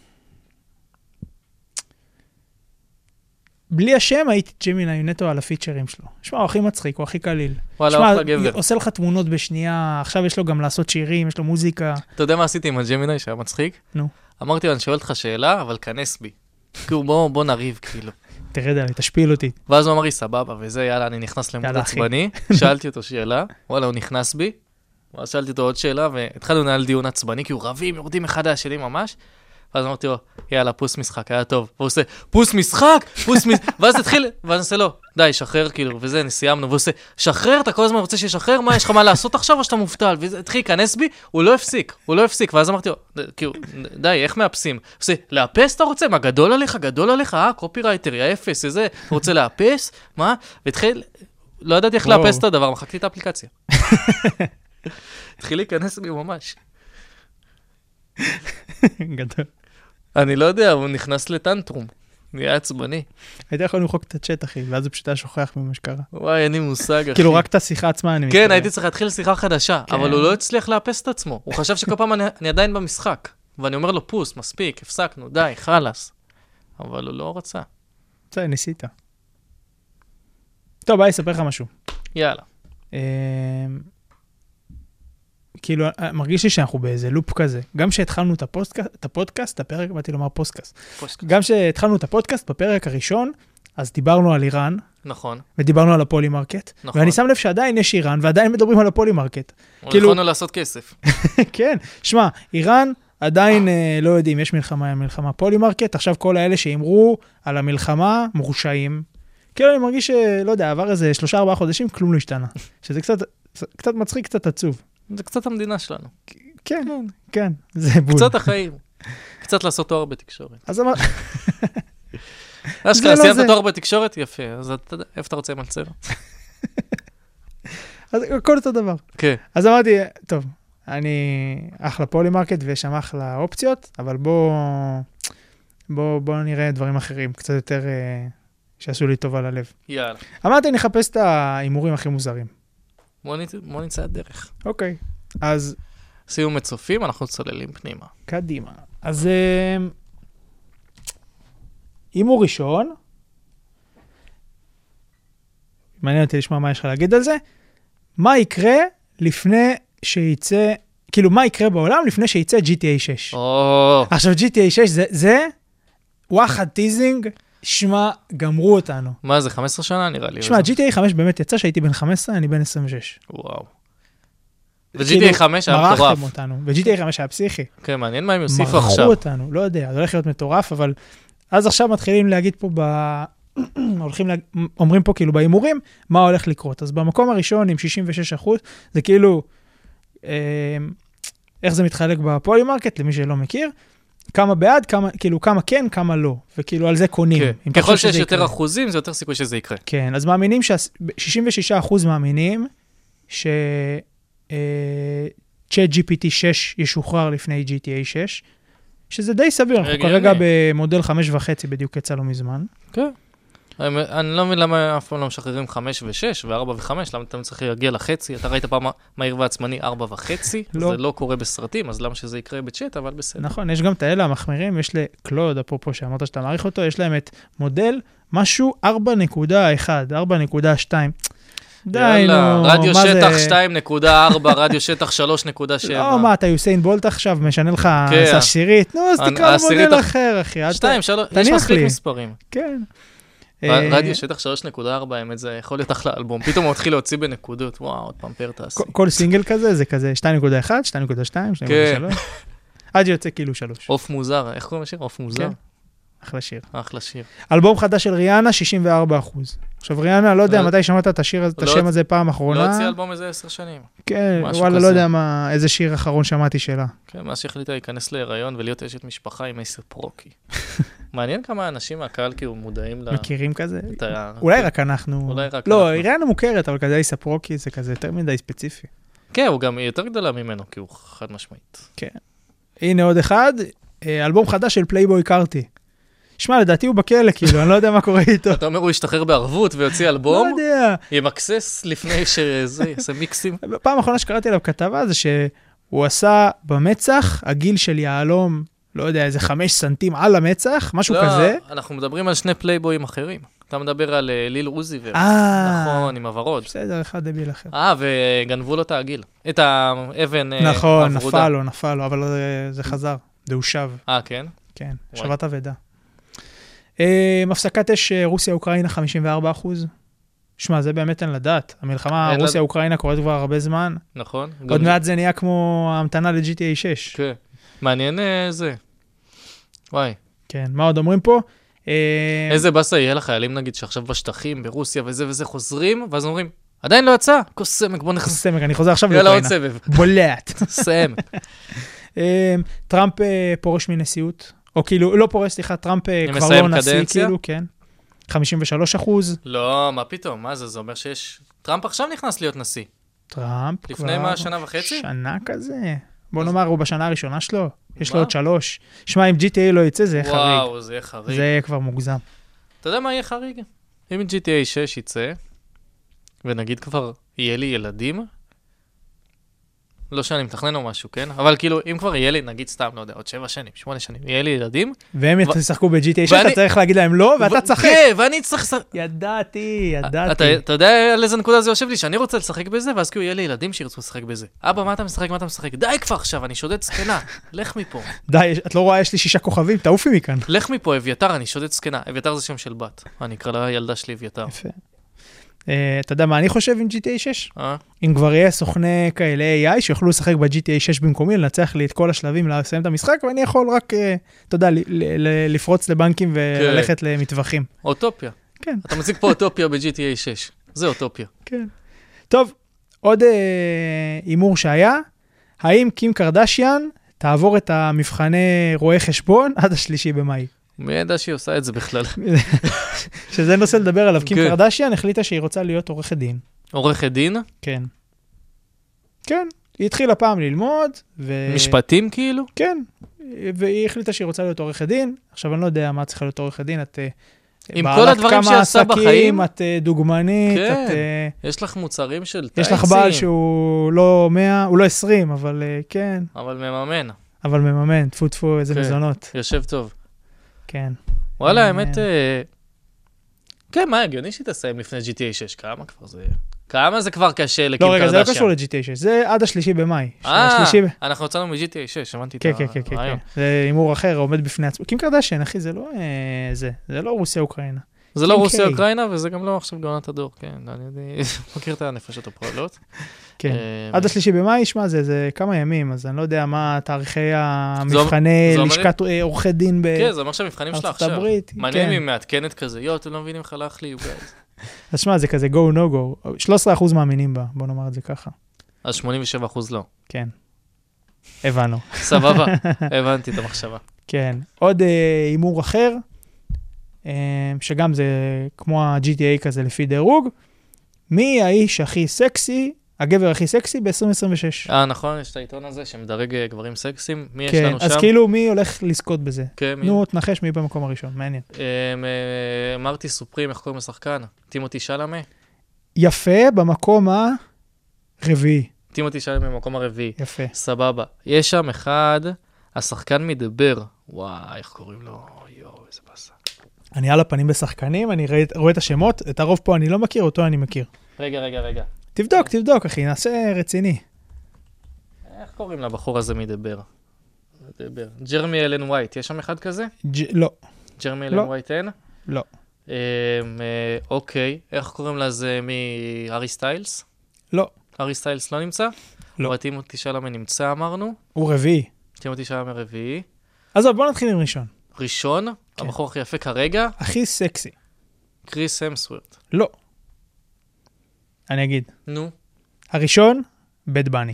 בלי השם הייתי ג'מיני נטו על הפיצ'רים שלו. שמע, הוא הכי מצחיק, הוא הכי קליל. וואלה, אחלה גבר. עושה לך תמונות בשנייה, עכשיו יש לו גם לעשות שירים, יש לו מוזיקה. אתה יודע מה עשיתי עם הג'מיני שהיה מצחיק? נו. אמרתי לו, אני שואל אותך שאלה, אבל כנס בי. כאילו, בוא נריב, כאילו. תרד עלי, תשפיל אותי. ואז הוא אמר לי, סבבה, וזה, יאללה, אני נכנס למוד עצבני. שאלתי אותו שאלה, וואלה, הוא נכנס בי. ואז שאלתי אותו עוד שאלה, והתחלנו לנהל דיון עצבני, כי הוא רבים, יורדים אחד השני ממש. ואז אמרתי לו, יאללה, פוס משחק, היה טוב. והוא עושה, פוס משחק, ואז התחיל, ואז נעשה לו, די, שחרר, כאילו, וזה, נסיימנו, והוא עושה, שחרר, אתה כל הזמן רוצה שישחרר, מה, יש לך מה לעשות עכשיו, או שאתה מובטל? וזה התחיל להיכנס בי, הוא לא הפסיק, ואז אמרתי לו, כאילו, די, איך מאפסים? הוא עושה, לאפס אתה רוצה? מה, גדול עליך, קופירייטר, יא אפס, איזה, אתה רוצה לאפס? מה? והתחיל, לא ידעתי איך לאפס את הדבר, מחקתי את האפליקציה. התחיל להיכנס בי ממש. גדול. אני לא יודע, הוא נכנס לטנטרום. נהיה עצבני. הייתי יכול למחוק את הצ'אט, אחי, ואז הוא פשוט היה שוכח ממה שקרה. וואי, אין לי מושג, אחי. כאילו, רק את השיחה עצמה אני כן, הייתי צריך להתחיל שיחה חדשה, אבל הוא לא הצליח לאפס את עצמו. הוא חשב שכל פעם אני עדיין במשחק. ואני אומר לו, פוס, מספיק, הפסקנו, די, חלס. אבל הוא לא רצה. בסדר, ניסית. טוב, ביי, אספר לך משהו. יאללה. כאילו, מרגיש לי שאנחנו באיזה לופ כזה. גם שהתחלנו את הפודקאסט, הפרק, באתי לומר פודקאסט. גם שהתחלנו את הפודקאסט בפרק הראשון, אז דיברנו על איראן. נכון. ודיברנו על הפולי מרקט. נכון. ואני שם לב שעדיין יש איראן, ועדיין מדברים על הפולי מרקט. יכולנו לעשות כסף. כן. שמע, איראן עדיין לא יודעים, יש מלחמה פולי מרקט, עכשיו כל האלה שאמרו על המלחמה מורשעים. כאילו אני מרגיש שלא יודע, עבר איזה 3-4 חודשים, כלום לא השתנה. שזה קצת מצחיק, קצת עצוב. זה קצת המדינה שלנו. כן, זה בול. קצת החיים. קצת לעשות תואר בתקשורת. אז אמר... אשכרה, סיימת תואר בתקשורת? יפה. אז איפה אתה רוצה למלצר? אז הכל אותו דבר. כן. אז אמרתי, טוב, אני אחלה פולי מרקט ויש שם אחלה אופציות, אבל בוא נראה דברים אחרים, קצת יותר שעשו לי טוב על הלב. יאללה. אמרתי, אני אחפש את ההימורים הכי מוזרים. בוא נמצא הדרך. אוקיי. אז שימו מצופים, אנחנו צוללים פנימה. קדימה. אז הימור ראשון, מעניין אותי לשמוע מה יש לך להגיד על זה, מה יקרה לפני שייצא, כאילו מה יקרה בעולם לפני שייצא GTA 6? עכשיו GTA 6 זה וואחד טיזינג, שמע, גמרו אותנו. מה זה, 15 שנה נראה לי? שמע, GTA 5 באמת יצא שהייתי בן 15, אני בן 26. וואו. ו-GTA 5 היה מטורף. מרחתם אותנו, ו-GTA 5 היה פסיכי. כן, מעניין מה הם יוסיפו עכשיו. מרחו אותנו, לא יודע, זה הולך להיות מטורף, אבל אז עכשיו מתחילים להגיד פה אומרים פה כאילו בהימורים, מה הולך לקרות. אז במקום הראשון עם 66%, זה כאילו, איך זה מתחלק בפולימרקט, למי שלא מכיר, כמה בעד, כמה כן, כמה לא, וכאילו על זה קונים. ככל שיש יותר אחוזים, זה יותר סיכוי שזה יקרה. כן, אז מאמינים 66% מאמינים ChatGPT 6 ישוחרר לפני GTA 6, שזה די סביר, אנחנו כרגע במודל 5.5 בדיוק יצא לו מזמן. כן. אני לא מבין למה אף פעם לא משחררים 5 ו-6 ו-4 ו-5, למה אתה צריך להגיע לחצי? אתה ראית פעם מהיר ועצמני 4 וחצי? זה לא קורה בסרטים, אז למה שזה יקרה בצ'אט, אבל בסדר. נכון, יש גם את האלה המחמירים, יש לקלוד, אפרופו שאמרת שאתה מעריך אותו, יש להם את מודל משהו 4.1, 4.2. די, נו, רדיו שטח 2.4, רדיו שטח 3.7. לא, מה, אתה יוסיין בולט עכשיו, משנה לך עשירית? נו, אז תקרא מודל אחר, אחי. 2, 3, יש מספיק מספרים. כן. רדיו שטח 3.4, האמת, זה יכול להיות אחלה אלבום. פתאום הוא מתחיל להוציא בנקודות, וואו, עוד פעם פר תעשי. כל סינגל כזה, זה כזה 2.1, 2.2, 2.3. עד יוצא כאילו 3. אוף מוזר, איך קוראים לשיר? אוף מוזר? אחלה שיר. אחלה שיר. אלבום חדש של ריאנה, 64%. עכשיו ריאנה, לא יודע מתי שמעת את השם הזה פעם אחרונה. לא הוציא אלבום איזה 10 שנים. כן, וואלה, לא יודע איזה שיר אחרון שמעתי שלה. כן, מה שהחליטה להיכנס להיריון ולהיות אשת משפחה עם אייסר פרוקי. מעניין כמה אנשים מהקהל כאילו מודעים מכירים כזה? אולי רק אנחנו. לא, ריאנה מוכרת, אבל כזה אייסר פרוקי זה כזה יותר מדי ספציפי. כן, הוא גם יותר גדולה ממנו, כי הוא חד משמעית. כן. הנה עוד אחד, אלבום חדש של פלייבוי קארטי. שמע, לדעתי הוא בכלא, כאילו, אני לא יודע מה קורה איתו. אתה אומר, הוא ישתחרר בערבות ויוציא אלבום? לא יודע. ימקסס לפני שזה יעשה מיקסים. פעם האחרונה שקראתי עליו כתבה, זה שהוא עשה במצח, הגיל של יעלום, לא יודע, איזה 5 סנטים על המצח, משהו כזה. לא, אנחנו מדברים על שני פלייבויים אחרים. אתה מדבר על ליל עוזי נכון, עם הוורוד. בסדר, אחד דביל אחר. וגנבו לו את הגיל. את האבן נכון, נפל לו, אבל זה חזר. זה הושב. כן? כן, שבת אבדה. הפסקת אש רוסיה-אוקראינה 54%. שמע, זה באמת אין לדעת. המלחמה רוסיה-אוקראינה קורית כבר הרבה זמן. נכון. עוד מעט זה נהיה כמו המתנה ל-GTA 6. כן. מעניין זה. וואי. כן, מה עוד אומרים פה? איזה בסה יהיה לחיילים, נגיד, שעכשיו בשטחים, ברוסיה וזה וזה חוזרים, ואז אומרים, עדיין לא יצא? כוס סמק, בוא נכנס. סמק, אני חוזר עכשיו לאוקראינה. יאללה, עוד סבב. בולט. סמק. טראמפ פורש מנשיאות. או כאילו, לא פורש, סליחה, טראמפ כבר לא נשיא, כאילו, כן. 53%. לא, מה פתאום? מה זה? זה אומר שיש... טראמפ עכשיו נכנס להיות נשיא. טראמפ כבר... לפני מה, שנה וחצי? שנה כזה. בוא נאמר, הוא בשנה הראשונה שלו. יש לו עוד 3. שמע, אם GTA לא יצא, זה יהיה חריג. וואו, זה יהיה חריג. זה יהיה כבר מוגזם. אתה יודע מה יהיה חריג? אם GTA 6 יצא, ונגיד כבר יהיה לי ילדים, לא שאני מתכנן או משהו, כן? אבל כאילו, אם כבר יהיה לי, נגיד סתם, לא יודע, עוד 7 שנים, 8 שנים, יהיה לי ילדים. והם ישחקו ב-GTA 6, אתה צריך להגיד להם לא, ואתה צחק. כן, ואני צריך לשחק. ידעתי. אתה יודע על איזה נקודה זה יושב לי, שאני רוצה לשחק בזה, ואז כאילו יהיה לי ילדים שירצו לשחק בזה. אבא, מה אתה משחק? די כבר עכשיו, אני שודד סקנה. לך מפה. די, את לא רואה, יש לי 6 כוכבים, תעופי מכאן. לך מפה, אביתר, אני שודד סקנה. אביתר זה שם של בת. אני אקרא לה ילדה שלי אביתר. יפה. אתה יודע מה אני חושב עם GTA 6? אם כבר יהיה סוכני כאלה AI שיוכלו לשחק ב-GTA 6 במקומי, לנצח לי את כל השלבים, לסיים את המשחק, ואני יכול רק, אתה יודע, לפרוץ לבנקים וללכת למטווחים. אוטופיה. כן. אתה מציג פה אוטופיה ב-GTA 6. זה אוטופיה. כן. טוב, עוד אימור שהיה, האם קים קרדשיאן תעבור את המבחני רואי חשבון עד 3 במאי? מי ידע שהיא עושה את זה בכלל? שזה נושא לדבר עליו. קים קרדשיאן החליטה שהיא רוצה להיות עורכת דין. עורכת דין? כן. כן. היא התחילה פעם ללמוד. משפטים כאילו? כן. והיא החליטה שהיא רוצה להיות עורכת דין. עכשיו אני לא יודע מה צריכה להיות עורכת דין. את עם כל הדברים שעשה בחיים. את דוגמנית, כן, את... יש לך מוצרים של טייצים. יש לך בעל שהוא לא 100, הוא לא 20, אבל כן. אבל מממן. אבל מממן, טפו טפו, איזה מזונות. יושב טוב. כן. וואלה, האמת, כן, מה, הגיוני שתסיים לפני GTA 6, כמה כבר זה... כמה זה כבר קשה לקים לא, רגע, זה לא קרדשיאן? קשור ל-GTA 6, זה עד השלישי במאי. אנחנו יצאנו מ-GTA 6, הבנתי את כן, הרעיון. זה הימור אחר, עומד בפני עצמו. קים קרדשיאן, אחי, זה לא זה לא רוסיה-אוקראינה. זה לא רוסיה-אוקראינה, וזה גם לא עכשיו גאונת הדור, כן, אני מכיר את הנפשות הפועלות. כן, עד השלישי במאי, שמע, זה כמה ימים, אז אני לא יודע מה תאריכי המבחני לשכת עורכי דין בארצות הברית. כן, זה אומר שהמבחנים שלה עכשיו. מעניין אם מעדכנת כזה, אתם לא מבינים איך הלך לי, אז שמע, זה כזה go no go. 13% מאמינים בה, בוא נאמר את זה ככה. אז 87% לא. כן. הבנו. סבבה, הבנתי את המחשבה. כן. עוד הימור אחר, שגם זה כמו ה-GTA כזה לפי דירוג, מי האיש הכי סקסי, הגבר הכי סקסי ב-2026? נכון, יש את העיתון הזה שמדרג גברים סקסיים. מי יש לנו שם? אז כאילו מי הולך לזכות בזה? כן, מי? נו, תנחש מי במקום הראשון, מעניין. אמרתי סופרים, איך קוראים לשחקן? טימותי שלמה? יפה, במקום הרביעי. טימותי שלמה במקום הרביעי. יפה. סבבה. יש שם אחד, השחקן מדבר. וואי, איך קוראים לו? יואו, איזה בסה. אני על הפנים בשחקנים, אני רואה את השמות, את הרוב פה אני לא מכיר, אותו אני מכיר. רגע. תבדוק, אחי, נעשה רציני. איך קוראים לבחור הזה מדבר? ג'רמי אלן ווייט, יש שם אחד כזה? לא. ג'רמי אלן ווייט אין? לא. אוקיי, איך קוראים לזה מהארי סטיילס? לא. הארי סטיילס לא נמצא? לא. או טימותי שלמה נמצא, אמרנו? הוא רביעי. טימותי שלמה רביעי. אז בוא נתחיל עם ראשון. ראשון? כן. הבחור הכי יפה כרגע? הכי סקסי. קריס המסוורט. לא. אני אגיד. נו. הראשון, בד בני.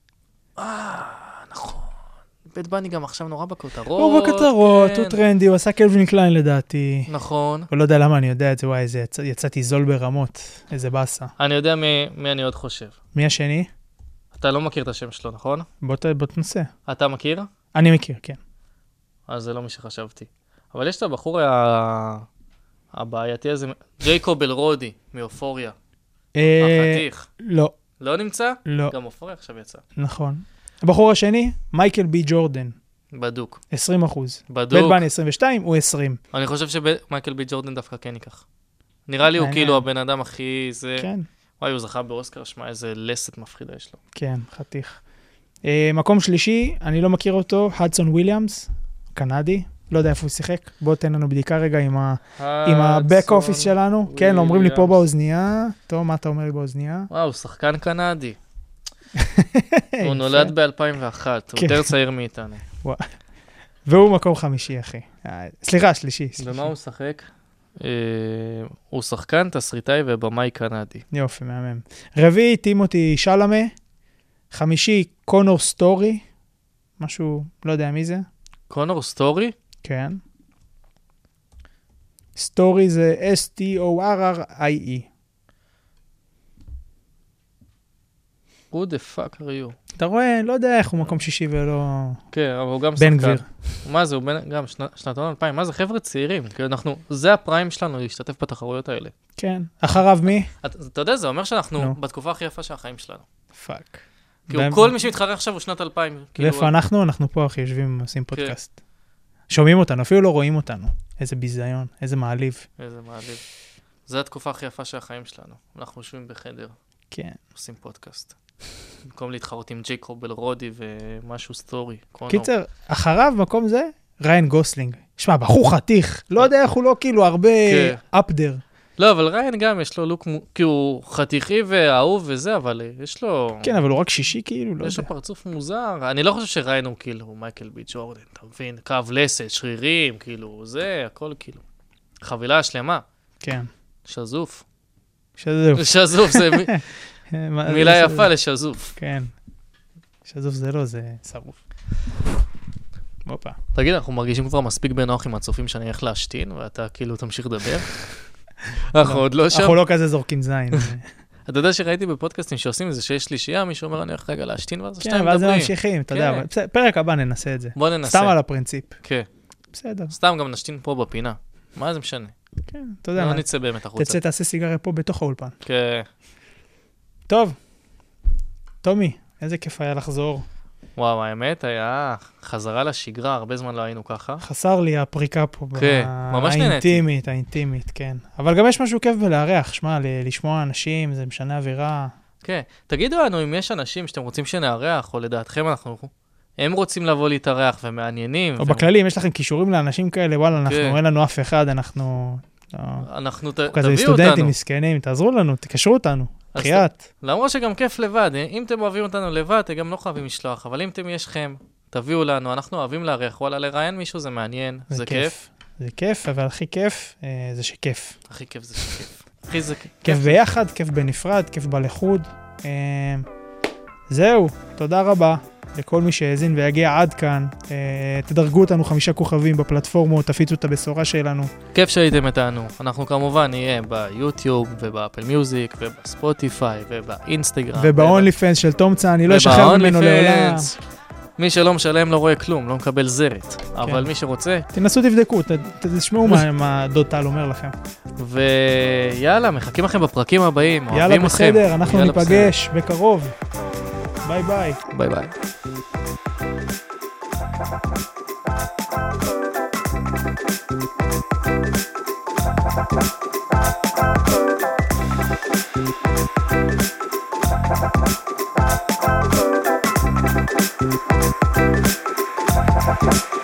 נכון. בד בני גם עכשיו נורא בכותרות. הוא בכותרות, כן. הוא טרנדי, הוא עשה קלווין קליין לדעתי. נכון. הוא לא יודע למה אני יודע את זה, וואי, יצאתי זול ברמות. איזה באסה. אני יודע מי אני עוד חושב. מי השני? אתה לא מכיר את השם שלו, נכון? בוא תנסה. אתה מכיר? אני מכיר, כן. אז זה לא מי שחשבתי. אבל יש את הבחור הבעייתי הזה, ג'ייקוב אלרודי, מאופוריה. החתיך. לא. לא נמצא? לא. גם אופוריה עכשיו יצא. נכון. הבחור השני, מייקל בי ג'ורדן. בדוק. 20%. בדוק. בד בני 22, הוא 20. אני חושב שמייקל בי ג'ורדן דווקא כן ייקח. נראה לי הוא כאילו הבן אדם הכי... כן. וואי, הוא זכה באוסקר, שמע, איזה לסת מפחידה יש לו. כן, חתיך. מקום שלישי, אני לא מכיר אותו, הדסון וויליאמס, קנדי. לא יודע איפה הוא שיחק. בוא תן לנו בדיקה רגע עם ה-back office שלנו. כן, אומרים לי פה באוזנייה. טוב, מה אתה אומר לי באוזנייה? וואו, שחקן קנדי. הוא נולד ב-2001, הוא יותר צעיר מאיתנו. והוא מקום חמישי, אחי. סליחה, שלישי. ומה הוא שחק? הוא שחקן, תסריטאי ובמאי קנדי. יופי, מהמם. רביעי, טימותי שלמה. חמישי, קונור סטורי. משהו, לא יודע מי זה. קונור סטורי? כן. סטורי זה S-T-O-R-R-I-E. Who the fuck are you? אתה רואה, לא יודע איך הוא מקום שישי ולא... כן, אבל הוא גם בן שחקן. גביר. מה זה, הוא גם שנתון 2000, מה זה חבר'ה צעירים? כי אנחנו, זה הפריים שלנו להשתתף בתחרויות האלה. כן. אחריו מי? אתה יודע, זה אומר שאנחנו בתקופה הכי יפה של החיים שלנו. פאק. כאילו, כל מי שמתחרה עכשיו הוא שנת 2000. ואיפה אנחנו? אנחנו פה, אחי, יושבים ועושים פודקאסט. שומעים אותנו, אפילו לא רואים אותנו. איזה ביזיון, איזה מעליב. איזה מעליב. זו התקופה הכי יפה של החיים שלנו. אנחנו יושבים בחדר. כן. עושים פודקאסט. במקום להתחרות עם ג'ייקוב אלרודי ומשהו סטורי. קיצר, אחריו מקום זה, ריין גוסלינג. שמע, בחור חתיך. לא יודע איך הוא לא כאילו הרבה אפדר. לא, אבל ריין גם יש לו לוק, כי הוא חתיכי ואהוב וזה, אבל יש לו... כן, אבל הוא רק שישי כאילו, לא יודע. יש לו פרצוף מוזר. אני לא חושב שריין הוא כאילו מייקל בי ג'ורדן, אתה מבין? קו לסת, שרירים, כאילו, זה, הכל כאילו. חבילה שלמה. כן. שזוף. שזוף, זה מילה יפה לשזוף. כן. שזוף זה לא, זה שרוף. בופה. תגיד, אנחנו מרגישים כבר מספיק בנוח עם הצופים שאני הולך להשתין, ואתה כאילו תמשיך לדבר? אנחנו עוד לא שם. אנחנו לא כזה זורקים זין. אתה יודע שראיתי בפודקאסטים שעושים את זה שיש שלישייה, מישהו אומר, אני הולך רגע להשתין, ואז שתיים מדברים. כן, ואז ממשיכים, אתה יודע. פרק הבא ננסה את זה. בוא ננסה. סתם על הפרינציפ. כן. בסדר. סתם גם נשתין פה בפינה. מה זה משנה? כן, אתה יודע. לא נצא באמת החוצה. תצא, תעשה סיגריה פה בתוך האולפן. כן. טוב. טומי, איזה כיף היה לחזור. וואו, האמת היה חזרה לשגרה, הרבה זמן לא היינו ככה. חסר לי הפריקה פה. כן, ממש נהניתי. האינטימית, כן. אבל גם יש משהו כיף בלארח, שמע, לשמוע אנשים, זה משנה אווירה. כן, תגידו לנו אם יש אנשים שאתם רוצים שנארח, או לדעתכם הם רוצים לבוא להתארח ומעניינים. או בכללי, אם יש לכם קישורים לאנשים כאלה, וואלה, אין לנו אף אחד, אנחנו כזה סטודנטים מסכנים, תעזרו לנו, תקשרו אותנו, חייאת. למרות שגם כיף לבד, אם אתם אוהבים אותנו לבד, אתם גם לא חייבים לשלוח, אבל אם אתם ישכם, תביאו לנו, אנחנו אוהבים לארח, וואלה, לראיין מישהו זה מעניין, זה כיף. זה כיף, אבל הכי כיף זה שכיף. הכי כיף זה שכיף. הכי זה כיף ביחד, כיף בנפרד, כיף בלחוד. זהו, תודה רבה לכל מי שהאזין ויגיע עד כאן. תדרגו אותנו 5 כוכבים בפלטפורמות, תפיצו את הבשורה שלנו. כיף שהייתם איתנו. אנחנו כמובן נהיה ביוטיוב ובאפל מיוזיק ובספוטיפיי ובאינסטגרם. ובאונלי פנס של תומצה, אני לא אשחרר ממנו לעולם. מי שלא משלם לא רואה כלום, לא מקבל זרת. אבל מי שרוצה... תנסו תבדקו, תשמעו מה דוד טל אומר לכם. ויאללה, מחכים לכם בפרקים הבאים. יאללה בסדר, אנחנו ניפגש בקרוב. ביי ביי. ביי ביי. Thank you.